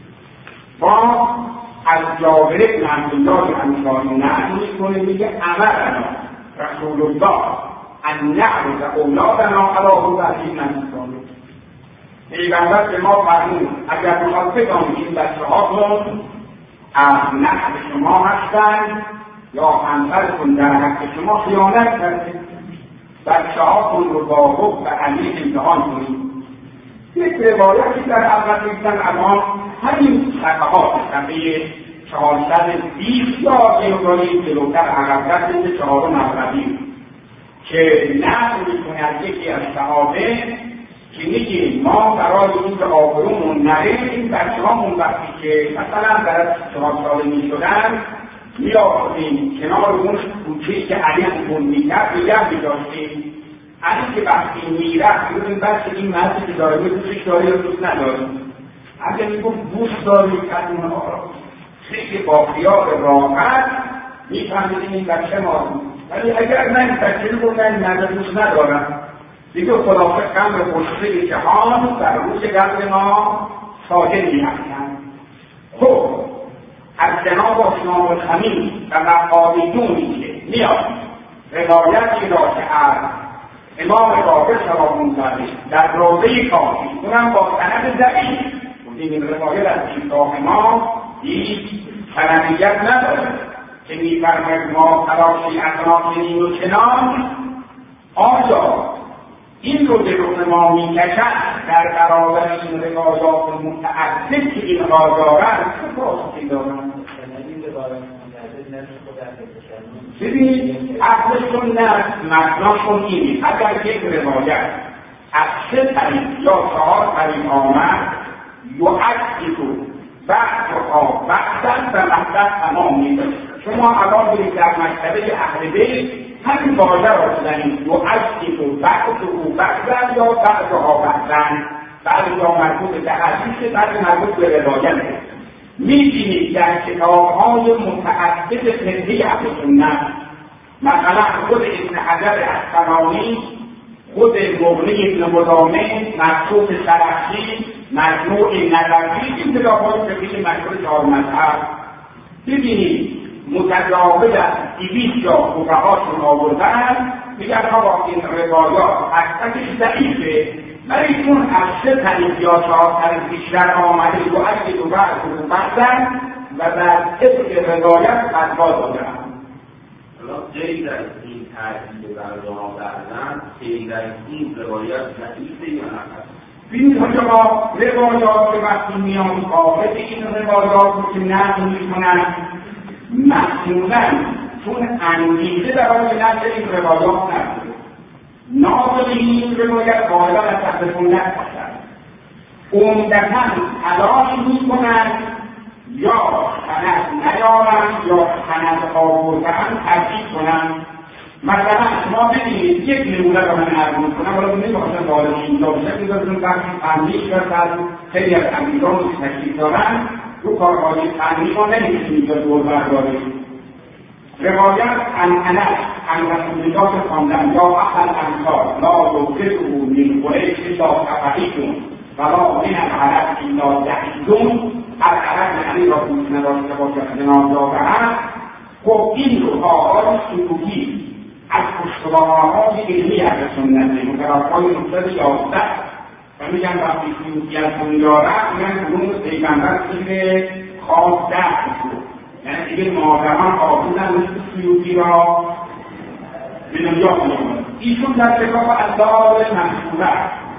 با از جابر بن عبدالله انصاری نقل می‌کنه، میگه امرنا رسول الله ان نعرض اولادنا علی هدیه نصرانی. پیغمبر به ما فرمود اگر بخواد بدانید این بچه‌هاتون از نسل شما هستند یا همسرتون در حق شما خیانت کرده، بچه‌هاتون رو با حب و علی امتحان کنید. یک روایتی در اول میگن اما همین صفحات صفحه چهارصد و بیست یا یه جلوتر عقب رفته چهارم اولی که نقل می‌کنه از یکی از صحابه که میگه ما برای این که آبرومون نره این بچه‌هامون وقتی که مثلا در چهار ساله می‌شدن می‌آوردیم کنار اون کوچه‌ای که علی اون می‌کرد نگه می‌داشتیم. علی که وقتی میرفت می‌گفتیم بچه این مرسی که داره دوستش داره یا دوست نداره. اگه میگفت دوست داری که اونها خیلی با خیال راحت می‌فهمیدیم این بچه ما، ولی اگر من بچه رو من نظر دوست ندارم دیگه خلاصه قمر خشکی جهان در روز قبل ما ساکن می‌هستند. خب از جناب عثمان الخمیس و مقالیدونی که میاد روایتی را که از امام باقر سلام الله علیه در روضه کافی اونم با سند ضعیف، این روایت از کتاب ما هیچ سندیت نداره که می‌فرماید ما تراشی اطرافین و چنان آیا این رو به رخ ما می‌کشند در برابر این روایات متعدد که اینها دارند چه پاسخی دارند؟ ببینید اهل سنت مبناشون اینه اگر یک روایت از سه طریق یا چهار طریق آمد یعدد بعضها بعضا و بعضا تمام می‌کنه. شما الان برید در مکتبه اهل بیت همین واژه را بزنید یعدد بعضه بعضا یا بعضها بعضا، بعضی ها مربوط به حدیث بعضی مربوط به روایته. می‌بینید در کتاب‌های متعدد فقهی اهل سنت مثلا خود ابن حجر اسقلانی، خود مغنی ابن قدامه، مبسوط سرخسی، مجموع نظری، این کتاب‌های فقهی مشهور چهار مذهب ببینید متجاوز از دویست جا فقهاشون آوردن میگن آقا این روایات حقیقتش ضعیفه، ولی چون از سه طریق یا چهار طریق بیشتر آمده و اگه دو بعض رو بردن و در طبق روایت فتوا دادن. غیر از این تعریف برنامه بردن غیر از این روایت ضعیفه یا نه؟ ببینید حاجا روایات که وقتی میان قابل این روایات رو که نقل میکنن معمولا چون انگیزه برای نقل این روایات نداره، ناظر این روایت غالبا از تحت سنت باشد، عمدتاً تلاش میکنند یا سند نیارند یا سند آوردن ترجیح کنند. مثلا شما ببینید یک نمونه را من عرض میکنم، حالا نمیخواستم وارد اینجا بشه میذارم وقتی فنی شد خیلی از امیران رو تشکیل دارن رو کارهای فنی ما نمیشه اینجا دور برداریم. روایت عن انس عن رسول الله خواندن یا اهل الانصار لا نرزقه من قریش الا سفریتون وما من العرب الا ضحیتون. از عرب یعنی را گوش نداشته باشد جناب دادهاند. خب این رو آقای سلوکی از پشتوانه‌های علمی اهل سنت مترفای مصد یازده و میگن وقتی سلوکی از دنیا رفت میگن کنون پیغمبر سیر خواست دست شد، یعنی دیگه مادران آبودن مثل سلوکی را به دنیا می‌آورد. ایشون در کتاب الدعاء منصوره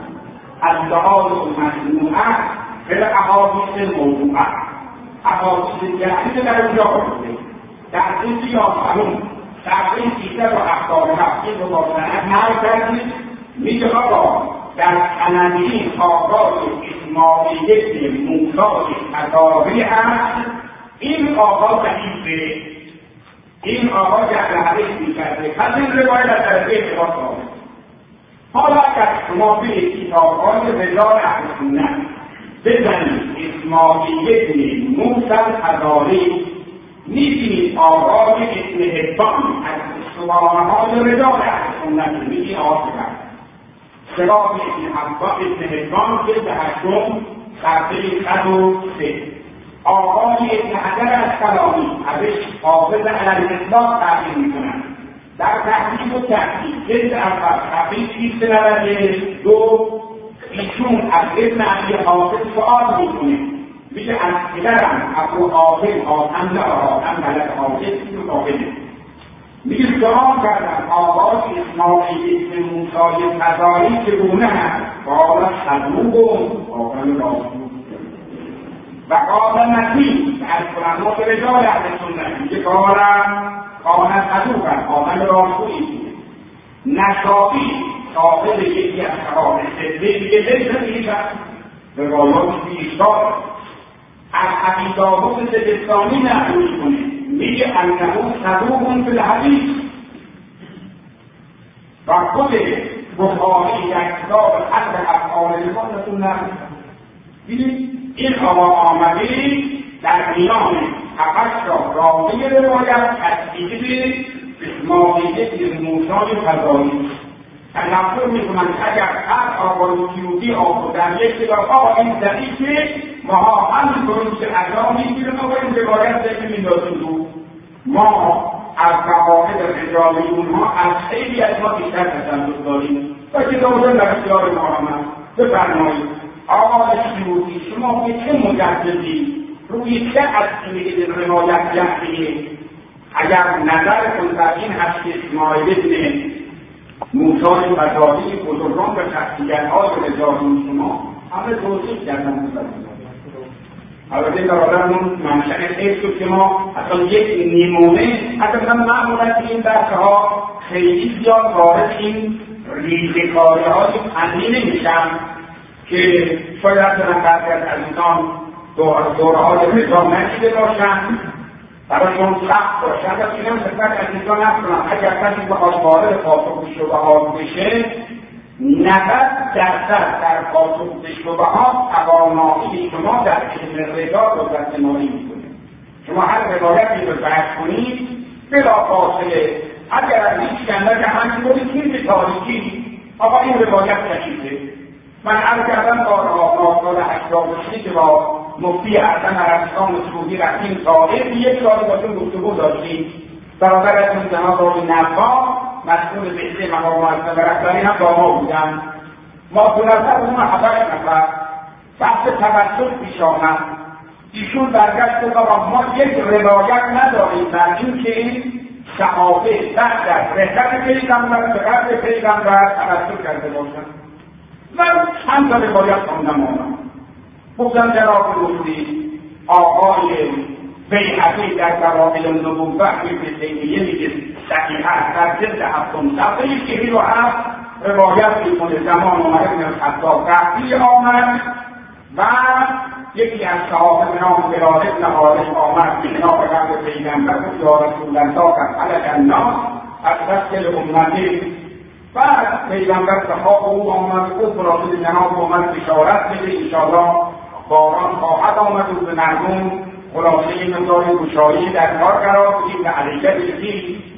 الدعاء مصنوعه به احادیث موضوعه احادیث جدید در اونجا آورده در جلد یازدهم صفحه سیصد و هفتاد و هفت رو با سند نقل کردید. میگه آقا در سندین آغاز اسماعیلیت موسی تداری هست. این آقا ضعیفه، این آقا جهل میکرده، پس این روایت از طرفه اعتبار داره. حالا اگر شما به کتاب‌های رجال اهل سنت بزنید اسماعیلیت موسی تداری میبینید آقای ابن حبان از اسطوانه‌های رجال اهل سنت میگه آقا سراغ ابن حبان که به هشتم صفحه صد و سه. آقای ابن حجر الاسقلانی ازش حافظ علی الاطلاق تعبیر میکنند در تحقیق و تحقیق جلد اول صفحه ششصد و نود و دو ایشون از ابن عبی حافظ سؤال میکنه، میگه از پدرم ابو حافظ حاتم نه حاتم ملک حافظ که قابله، میگه سؤال کردم آقای اسماعیل ابن موسی تداری چگونه هست؟ قال صدوق قابل راست و قابل نسیم از قرآن رجال اهل سنت میگه قارم قانت صدوقا قابل راستویی. نشائی صاحب یکی از شهاب سده میگه لیسه میگه روایات بیشتر از حبی داود سجستانی نقل میکنه میگه انه صدوق فی الحدیث و خود بخاری در کتاب حد افعال لسانتون نقل میدید این آقا آمده در میان هفت را راوی روایت تصدیق به اسماعیلیت موسی تداری تلفظ میکنند اگر هر آقای سیوطی آقا در یک کتاب آقا این ضعیفه ما هم میکنیم که ادا میگیریم و این روایت ذکر میندازیم بود. ما از قواعد رجالی اونها از خیلی از ما بیشتر تشدد داریم و کتابشون در اختیار ما هم بفرمایید. آقای سیوطی شما به چه مجددی روی چه اصلی میگید روایت جمعیه؟ اگر نظرتون در این هست که اسماعیل ابن موسی تداری بزرگان و شخصیت‌های رجالی شما همه توصیف کردن البته برادرمون منشأ حیث شد که ما اصلا یک نمونه اصلا معمولا این درس‌ها خیلی زیاد وارد این ریزه‌کاری‌های فنی نمیشن که شاید دارن بعضی از عزیزان دوره‌های رجال نشیده باشن برایشون سخت باشن و اینم خدمت عزیزان نکنم اگر کسی بخواد وارد پاسخ شبهات بشه نود درصد در پاسخ به شبهات توانایی شما در علم رجال رو ترجمانی میکنه. شما هر روایتی رو بحث کنید بلافاصله اگر از هیچ کنده که همین کنید این تاریخی آقا این روایت کشیده. من عرض کردم بارها سال هشتاد و سه که با مفتی حسن عربستان سعودی رفتیم طائف یک سال باشون گفتگو داشتیم. برادرتون جناب آقای نفا مسئول بحث مقام معظم رهبری هم با ما بودن. ما دو نفر اون هفت نفر بحث توسط پیش آمد. ایشون برگشت و ما یک روایت نداریم در این که صحابه بعد از رحلت پیغمبر به قبل پیغمبر توسط کرده باشند. من چند تا روایت خوندم آمد گفتم جناب مفتی آقای بیهقی در دلائل النبوة ابن تیمیه میگه صحیح است در جلد هفتم صفحه چهل و هفت روایت میکنه زمان عمر بن الخطاب قحطی آمد و یکی از صحابه به نام بلال بن حارث آمد به جناب قبل پیغمبر گفت یا رسول الله قد هلک الناس فاستغفر امتی. بعد پیغمبر به خواب او آمد گفت رسول جناب آمد بشارت بده انشاءالله باران خواهد آمد و به مردم خلاصه این مقدار گشایی در کار قرار بدید و علیه بگید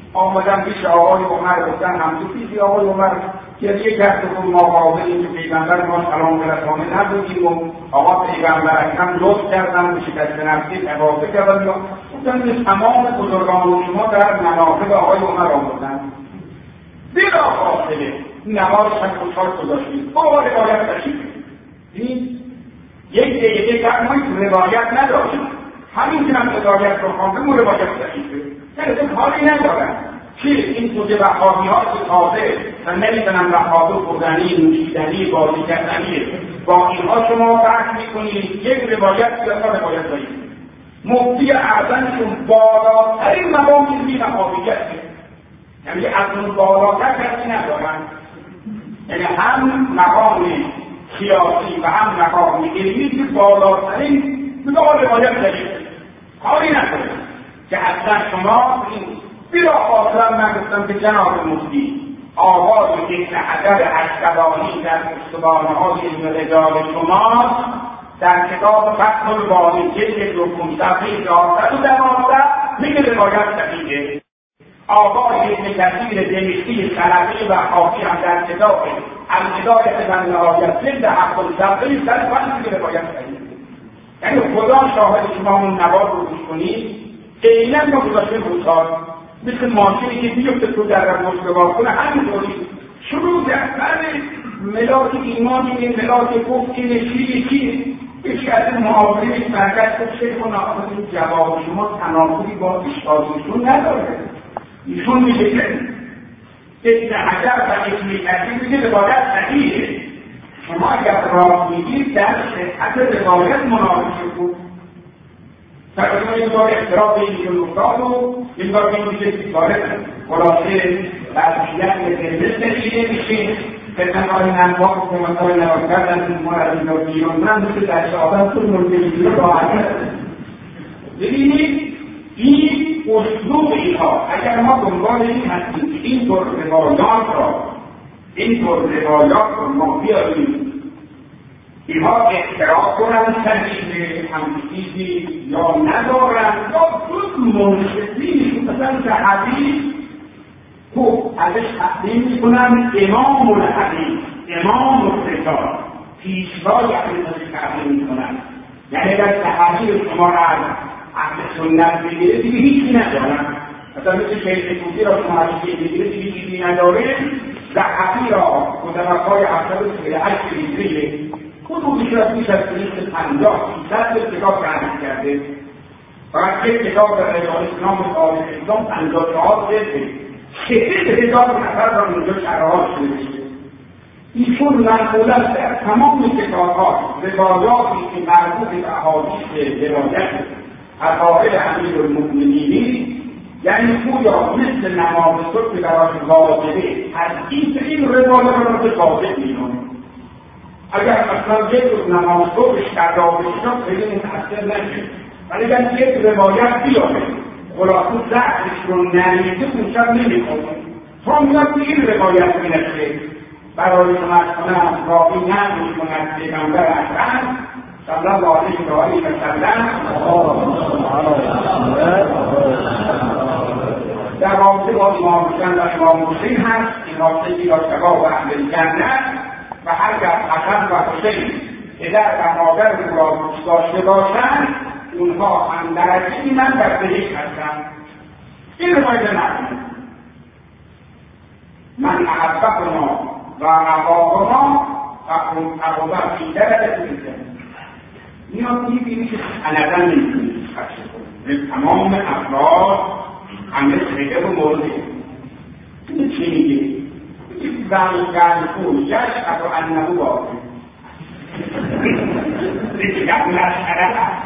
آمدن پیش آقای عمر گفتن همسوفیزی آقای عمر گریه کرد و ما قابلیم که پیغمبر ما سلام برسانه نبودیم و آقا پیغمبر اکرم لطف کردن و شکست نفسی تقاضا کردن و گفتن تمام بزرگان شما در مناقب آقای عمر آمدن. بلا فاصله نماز هم خوشحال گذاشتیم با روایت تشریف این یک دقیقه در ما روایت نداشتیم، همین که من روایت رو خواندم و روایت تشریفه یعنی کاری ندارم که این توده وحابی ها که تازه و نمیدونم وحابی خوردنی، نوشیدنی، بازی کردنی با اینها شما بحث میکنید یک روایت یا تا روایت دارید. مفتی اعظمشون بالاترین مقام علمی وحابیته، یعنی از اون بالاتر کسی ندارن، یعنی هم مقام سیاسی و هم مقام علمی که بالاترین مقام روایت دارید کاری ندارید که اصلا شما بلا خاطرم من گفتم که جناب مفتی آواز یک حجر اشتباهی در استبانه های علم رجال شما در کتاب فتح الباری جلد دوم صفحه چهارصد و دوازده میگه روایت صحیحه. آواز ابن کثیر دمشقی سلفی و حافی هم در کتاب الهدایة و النهایة جلد هفتم صفحه صد و پنج میگه روایت صحیحه. یعنی خدا شاهد شما اون نواز رو گوش کنید عیناً ما گذاشته بوسار مثل ماشینی که بیفته تو در رموش ببار کنه همینطوری شروع کردن ملاک ایمانی ملاک گفتی نشیری چیه یکی از این معاورینش مرکز که شیخ و ناقص این جواب شما تناسبی با اشتازیشون نداره. ایشون میشه که ابن حجر و ابن کثیر میگه روایت صحیحه. شما اگر راه میگید در صحت روایت مناقشه بود تقریبا این بار اختراف بینشون افتاد و این بار بینشه باره خلاصه وضعیت مدرس نشیده میشه فتنهای ننباق و کمتهای نوار کردن این مرد رو بیرون من مثل در شعبت تو مرد رو راحت ببینید این اسلوب اینها اگر ما دنبال این هستیم این طور روایات را این طور روایات را ما بیاریم اینها اعتراف کنند تنیده همچیزی یا ندارند یا خود منصفی مثلا که حدیث خوب ازش تقدیم میکنند امام الحدیث امام الرجال پیشوای حدیث ازش تقدیم میکنند. یعنی اگر صحابی شما را از اهل سنت بگیره دیگه هیچی ندارند. مثلا مثل شیخ توسی را شما از شیخ بگیره دیگه هیچی نداره. صحابی را متوفای هفتاد و هشت هجریه خودش را بیش از بیست پنجاه فیصد کتاب تعریف کرده. فقط یک کتاب در رجال نام صاحب اسلام پنجاه و چهار جلده شهر هزار نفر را اونجا شرحات نوشته. ایشون منقولا در تمام کتابها روایاتی که مربوط به احادیث روایت عقاید امیرالمؤمنین یعنی گویا مثل نماز صبح که براش واجبه تدقیق این روایات را به ثابت می‌دونه. اگر مثلا یک روز نماز صبحش قضا بشه خیلی متأثر نشه، ولی اگر یک روایت بیاره خلاصه ضعفش رو نریزه اونشب نمیخونه تا میاد که این روایت میرسه برای شما کنم راقی نمیش کند پیغمبر اکرم صلی الله علیه و آله و سلم در رابطه با امام حسین و امام حسین هست. این رابطه ایراد شباب و اهل جنت و هر از حسن و حسین پدر و مادر او را دوست داشته باشند اونها هم درجه من در بهشت هستند. این روایت نکنید من احببنا و اباهما فهما فی درجة الجنة. میاد میبینی که سندن نمیتونید خدشه کنید تمام افراد همه خیده و مورده این چی میگه؟ زنگل کن یشعر انه باطل دیگر مسئله هست.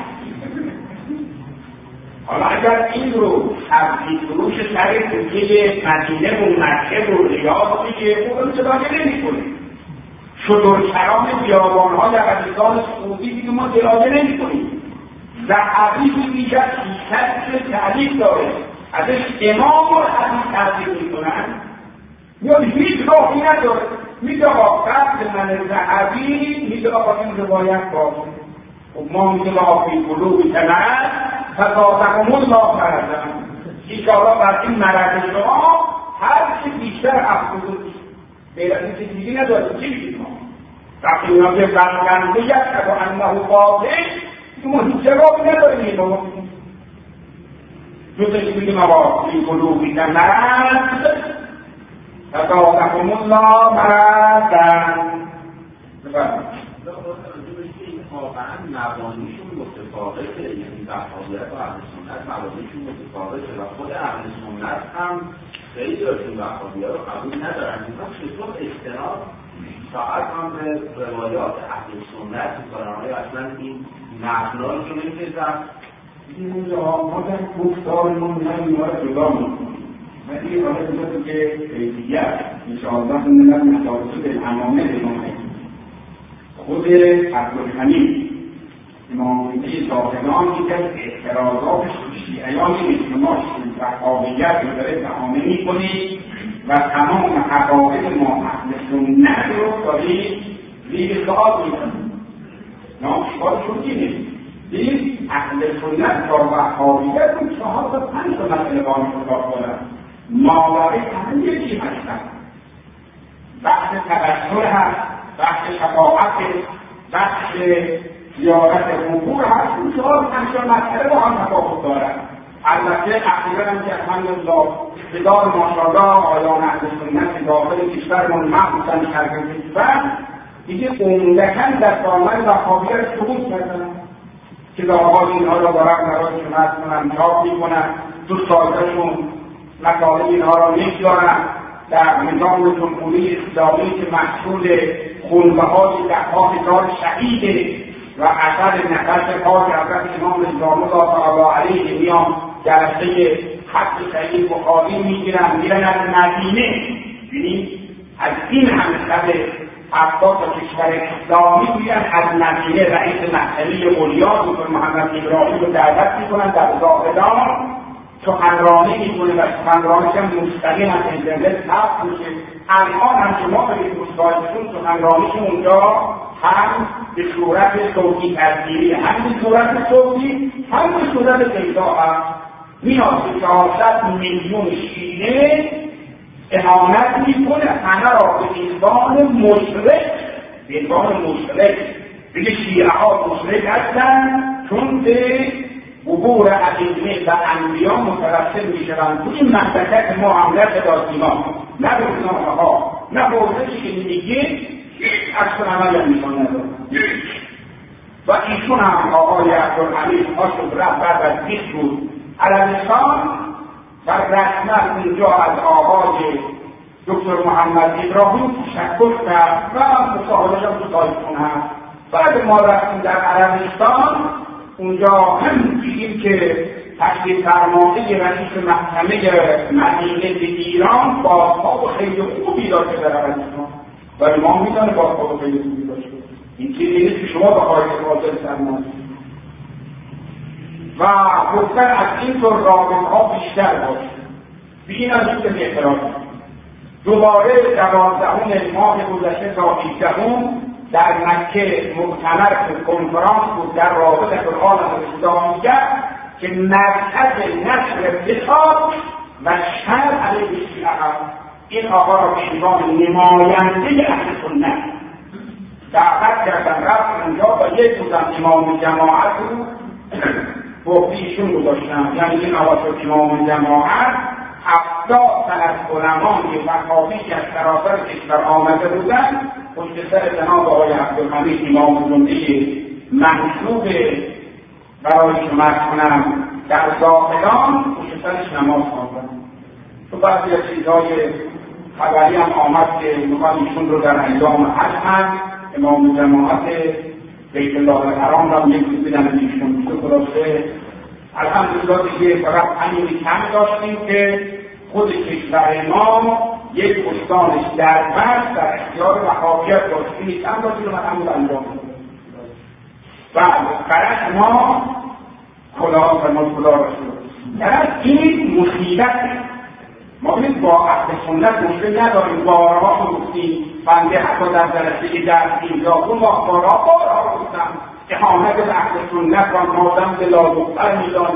حالا اگر این رو تبدیل فروش سر کوچه مدینه و مکه و ریاض میگه خوب انتباهی نمی کنه شدرکران بیابانها در عزیزان سعودی دیگه ما دراجه نمی کنیم. زهبی بیش از سیصد تعلیق داره ازش امام الحدیث تعلیق می کنن یا هیچ راهی نداره. میگه آقا قبل من زهبی میگه آقا این روایت باشه خب ما میگه آقا این قلوب تمرد فضاتهم الله فرزن ایشالا بر این مرض شما هر چی بیشتر افزوده غیر از این چیزی نداره. چی بگید ما وقتی اینا که بلنده یک و انه باطل ما هیچ جوابی نداریم این بابا جزش بگیم آقا این قلوبی در مرض فزادهم الله مرضا. بفرمایید. واقعا مبانیشون متفاوته، یعنی وهابیت و اهل سنت مبانیشون متفاوته و خود اهل سنت هم خیلی هاشون وهابیت رو قبول ندارن. اینا چطور استناد فقط هم به روایات اهل سنت میکنن؟ آیا اصلا این مبنایی رو نمی‌ذارن؟ این اونجا ما در گفتارمون نمی‌ها رو جدا می‌کنیم ولی حالا بذاریم که کیفیت انشاءالله نمی‌دن مشاهده به امامه امامه خود عبدالحمید امامه زاهدان که اعتراضات شیعیان نیست که ما وهابیت رو داره بهانه می‌کنیم و تمام عقاید ما اهل سنت رو داریم زیر سوال می‌کنیم. نام سوالشون اینه این اهل سنت با وهابیت رو چهار تا پنج تا مسئله با هم اختلاف دارن. ماورای همه یکی هستن. بحث تبصر هست، بحث شفاعت، بحث زیارت قبور هست. این چهار پنج تا مسئله با هم تفاوت دارن. البته اخیراً هم که الحمدلله اقتدار ماشاءالله آیان اهل سنت داخل کشورمون مخصوصاً شرق کشور دیگه عمدتاً در دامن وهابیت ثبوت کردن. کتاب‌ها اینها را دارن برای شما کنن چاپ میکنن، تو سایتشون مطالب اینها را میگذارن. در نظام جمهوری اسلامی که محصول خونبهای ده‌ها هزار شهیده و اثر نفس پاک حضرت امام رضا الله تعالی علیه میان جلسه حج صحیح بخاری میگیرن میرن از مدینه، یعنی از این همسد هفتاد تا کشور اسلامی میرن از مدینه رئیس محلی اولیا دکتر محمد ابراهیم رو دعوت میکنن در زاهدان سخنرانی میکنه و سخنرانیش هم مستقیم از اینترنت ثبت میشه. الان هم شما برید مستایدشون سخنرانیشون اونجا هم به صورت صوتی تصویری، هم به صورت صوتی، هم به صورت پیدا هم میاد که چهارصد میلیون شیعه اهانت میکنه همه را به عنوان مشرک، به عنوان مشرک دیگه شیعه ها مشرک هستن چون به قبور ائمه و انبیا متوسل میشوند. توی مملکت ما هم نه صداسیما نه روزنامه‌ها نه پرسشی که میگه عکس عمل هم میشون ندارن و ایشون هم آقای عبدالحمید آشد رفت بعد از بیست روز عربستان و رسما اونجا از آقای دکتر محمد ابراهیم تشکر کرد و مصاحبه‌اش هم تو سایتون هست. بعد ما رفتیم در عربستان اونجا هم دیدیم که تشریف فرمانده رئیس محکمه مدینه به ایران بازخواب خیلی خوبی داشته در عربستان ولی ما میدانه بازخواب خیلی خوبی داشته. این چیزی نیست که شما بخواهید حاضر فرمانده و گفتن از این طور رابطه ها بیشتر باشه. بگین از این که اعتراض دوباره دوازدهم ماه گذشته تا هیجدهم در مکه مؤتمر کنفرانس بود در رابطه قرآن اسلامیه که مرکز نشر کتاب و شرع علیه شیعه این آقا را به عنوان نماینده اهل سنت دعوت کردن. رفت اونجا و یک روزم امام جماعت رو بخیشون گذاشتن، یعنی این آقا شد امام جماعت. هفتاد تن از علمای وهابی که از سراسر کشور آمده بودن پشت سر جناب آقای عبدالحمید امام جمعه منصوب برای شما کنم در زاهدان پشت سرش نماز خواندن. تو بعضی از چیزهای خبری هم آمد که میخوان ایشون رو در ایام حج هم امام جماعت بیت الله الحرام را یک روز بدن ایشون. تو خلاصه الحمدلله دیگه فقط همین کم داشتیم که خود کشور ما یک استانش در بست در اختیار وهابیت داشتیم کم داشتیم و همون انجام و فرش ما خدا فرمود خدا رسول فرش این مصیبت ما بینید با اهل سنت مشکل نداریم. بارها گفتیم بنده حتی در جلسه درسی یا اون ما بارها بارها گفتم اهانت به اهل سنت و مادم به لا دختر میدانیم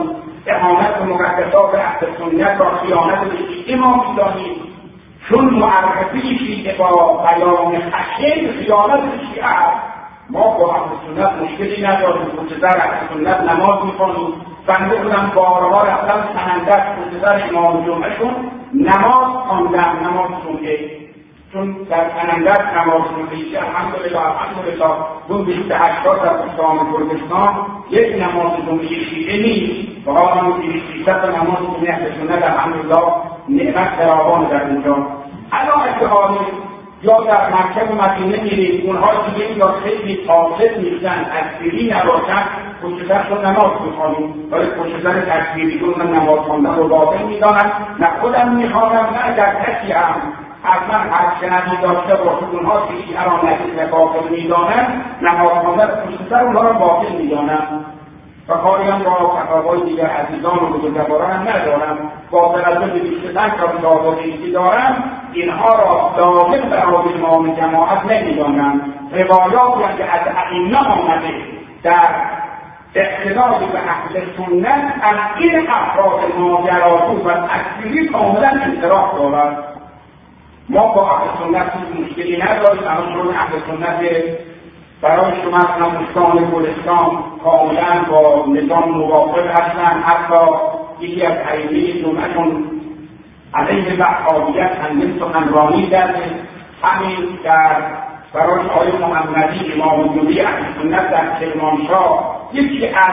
اهانت به مقدسات اهل سنت را خیانت به شیعه ما می‌دانیم، چون معرفی شیعه با بیان خشن خیانت به شیعه است. ما با اهل سنت مشکلی نداریم، پشت سر اهل سنت نماز می‌خوانیم. بنده خودم بارها رفتم سنندج پشت سر امام جمعهشون نماز خواندم، نماز جمعه، چون در سنندج نماز جمعه الحمدلله الحمدلله اون بیست هشتاد در اسلام کردستان یک نماز جمعه شیعه نیست و حالا اون بیست نماز جمعه اهل سنت الحمدلله نعمت فراوان در اینجا. علاوه بر حالی یا در مرکز مدینه میرید، اونها دیگه یا خیلی فاسد نیستن، تکفیری نباشن، پشت سرشون نماز میخوانیم، ولی پشت سر تکفیری که اون نماز خواندن رو باطل میدانن. نه خودم میخوانم، نه اگر کسی هم از من هر سندی داشته باشه اونها که شیعه را نزدیک باطل میدانن، نماز خواندن پشت سر اونها را باطل میدانن. و کاری هم با فتاوای دیگر عزیزان و بزرگواران هم ندارم. با توجه به بیست و پنج تا مشاهده‌ای که دارم، اینها را لازم برای امام جماعت نمی‌دانم. روایاتی هم که از ائمه آمده در اقتدای به اهل سنت از این افراد ماجراجو و تکفیری کاملا انصراف دارد. ما با اهل سنت مشکلی نداریم. همچنین اهل سنت برای شما اصلا مستان گلستان کاملا با نظام موافق هستن. حتی یکی از ائمه جمعهشون علیه وهابیت چندین سخنرانی کرده. همین در برای آقای محمدی امام جمعه اهل سنت در کرمانشاه یکی از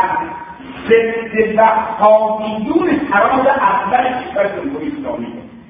ضد وهابیون تراز اول کشور جمهوری اسلامی،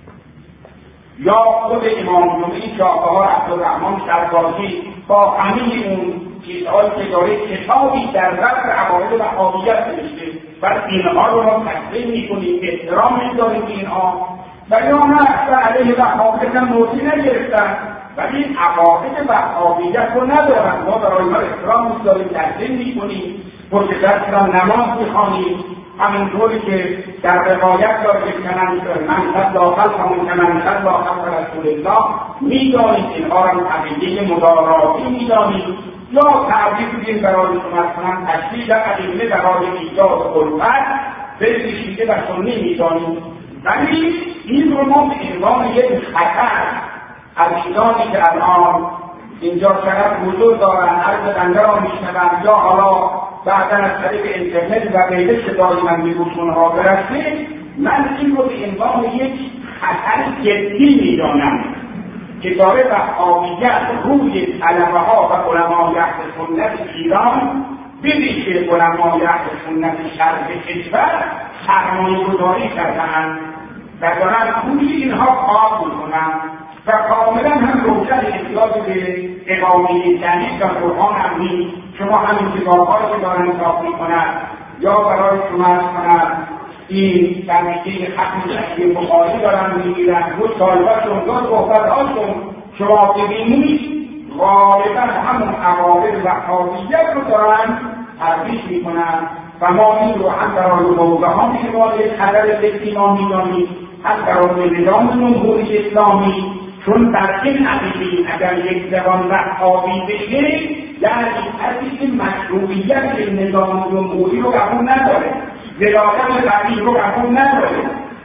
یا خود امام جمعه شاهکار عبدالرحمن شربازی با همه اون چیزهایی که داره کتابی در رفع عقاید وهابیت نوشته، بر اینها رو ما تکذیب میکنیم، احترام می‌ذاریم اینها، ولی آنها اصلا علیه وهابیت هم موضع نگرفتن، ولی این عقاید وهابیت رو ندارن. ما برای اینها احترام می‌ذاریم، تکذیب میکنیم، پشت سرشون نماز میخوانیم. همینطوری که در روایت داره که من صد داخل همون که من صد داخل رسول الله میدانید، اینها را عقیده مداراتی میدانید، یا تعبیر بودیم برای شما کنم تشریح ائمه برای ایجاد خلقت به شیعه و سنی میدانید. ولی این رو ما به عنوان یک خطر از ایرانی که الان اینجا شرف حضور دارن، عرض بنده را میشنوند، یا حالا بعدا از طریق اینترنت و غیره صدای من به گوشونها برسه، من این رو به عنوان یک خطر جدی میدانم که داره وهابیت روی طلبه ها و علمای اهل سنت ایران به ویژه علمای اهل سنت شرق کشور سرمایه‌گذاری کرده‌اند و دارن روی اینها کار میکنن و کاملا هم روشن احتیاج به اقامه جدید و قرآن هم نیست. شما همین کتاب‌هایی که دارن چاپ میکنن یا برای شما کنن این تنمیه ختم شکلی بخاری دارن میگیرن، دو سالباشون دو صحبت‌هاشون شما ببینید غالبا همون عقاید وهابیت رو دارن ترویج میکنن و ما این رو هم برای موضوعاتی که وارد خطر ذهنی ما میدانیم، هم برای نظام جمهوری اسلامی، چون در این عقیده اگر یک زبان وهابی بشه یعنی کسی که مشروعیت نظام جمهوری رو قبول نداره، ولایت قوی رو قبول نداره،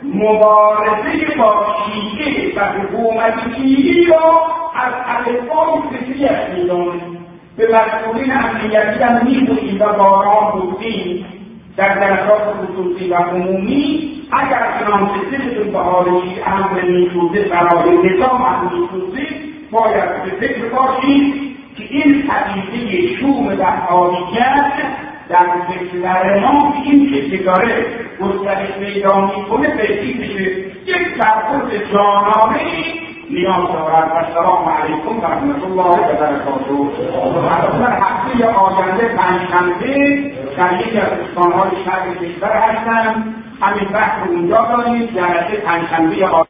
مبارزه با شیعه و حکومت شیعی را از الفبای فکریش میدانه. به مسئولین امنیتی هم میگوییم و بارها گفتیم در جلسات خصوصی و عمومی، اگر چنانچه دلتون به حال شیعه امر میسوزه برای نظام هم میسوزه، باید به فکر باشید که این پدیده شوم وهابیت در کشور ما این که داره گسترش پیدا میکنه به‌ای میشه یک تفاوت جانانه نیاز دارد. السلام علیکم و رحمت الله و برکاته. در هفته آینده پنجشنبه در یکی از استان‌های شرق کشور هستم. همین بحث رو اونجا داریم. جلسه پنجشنبه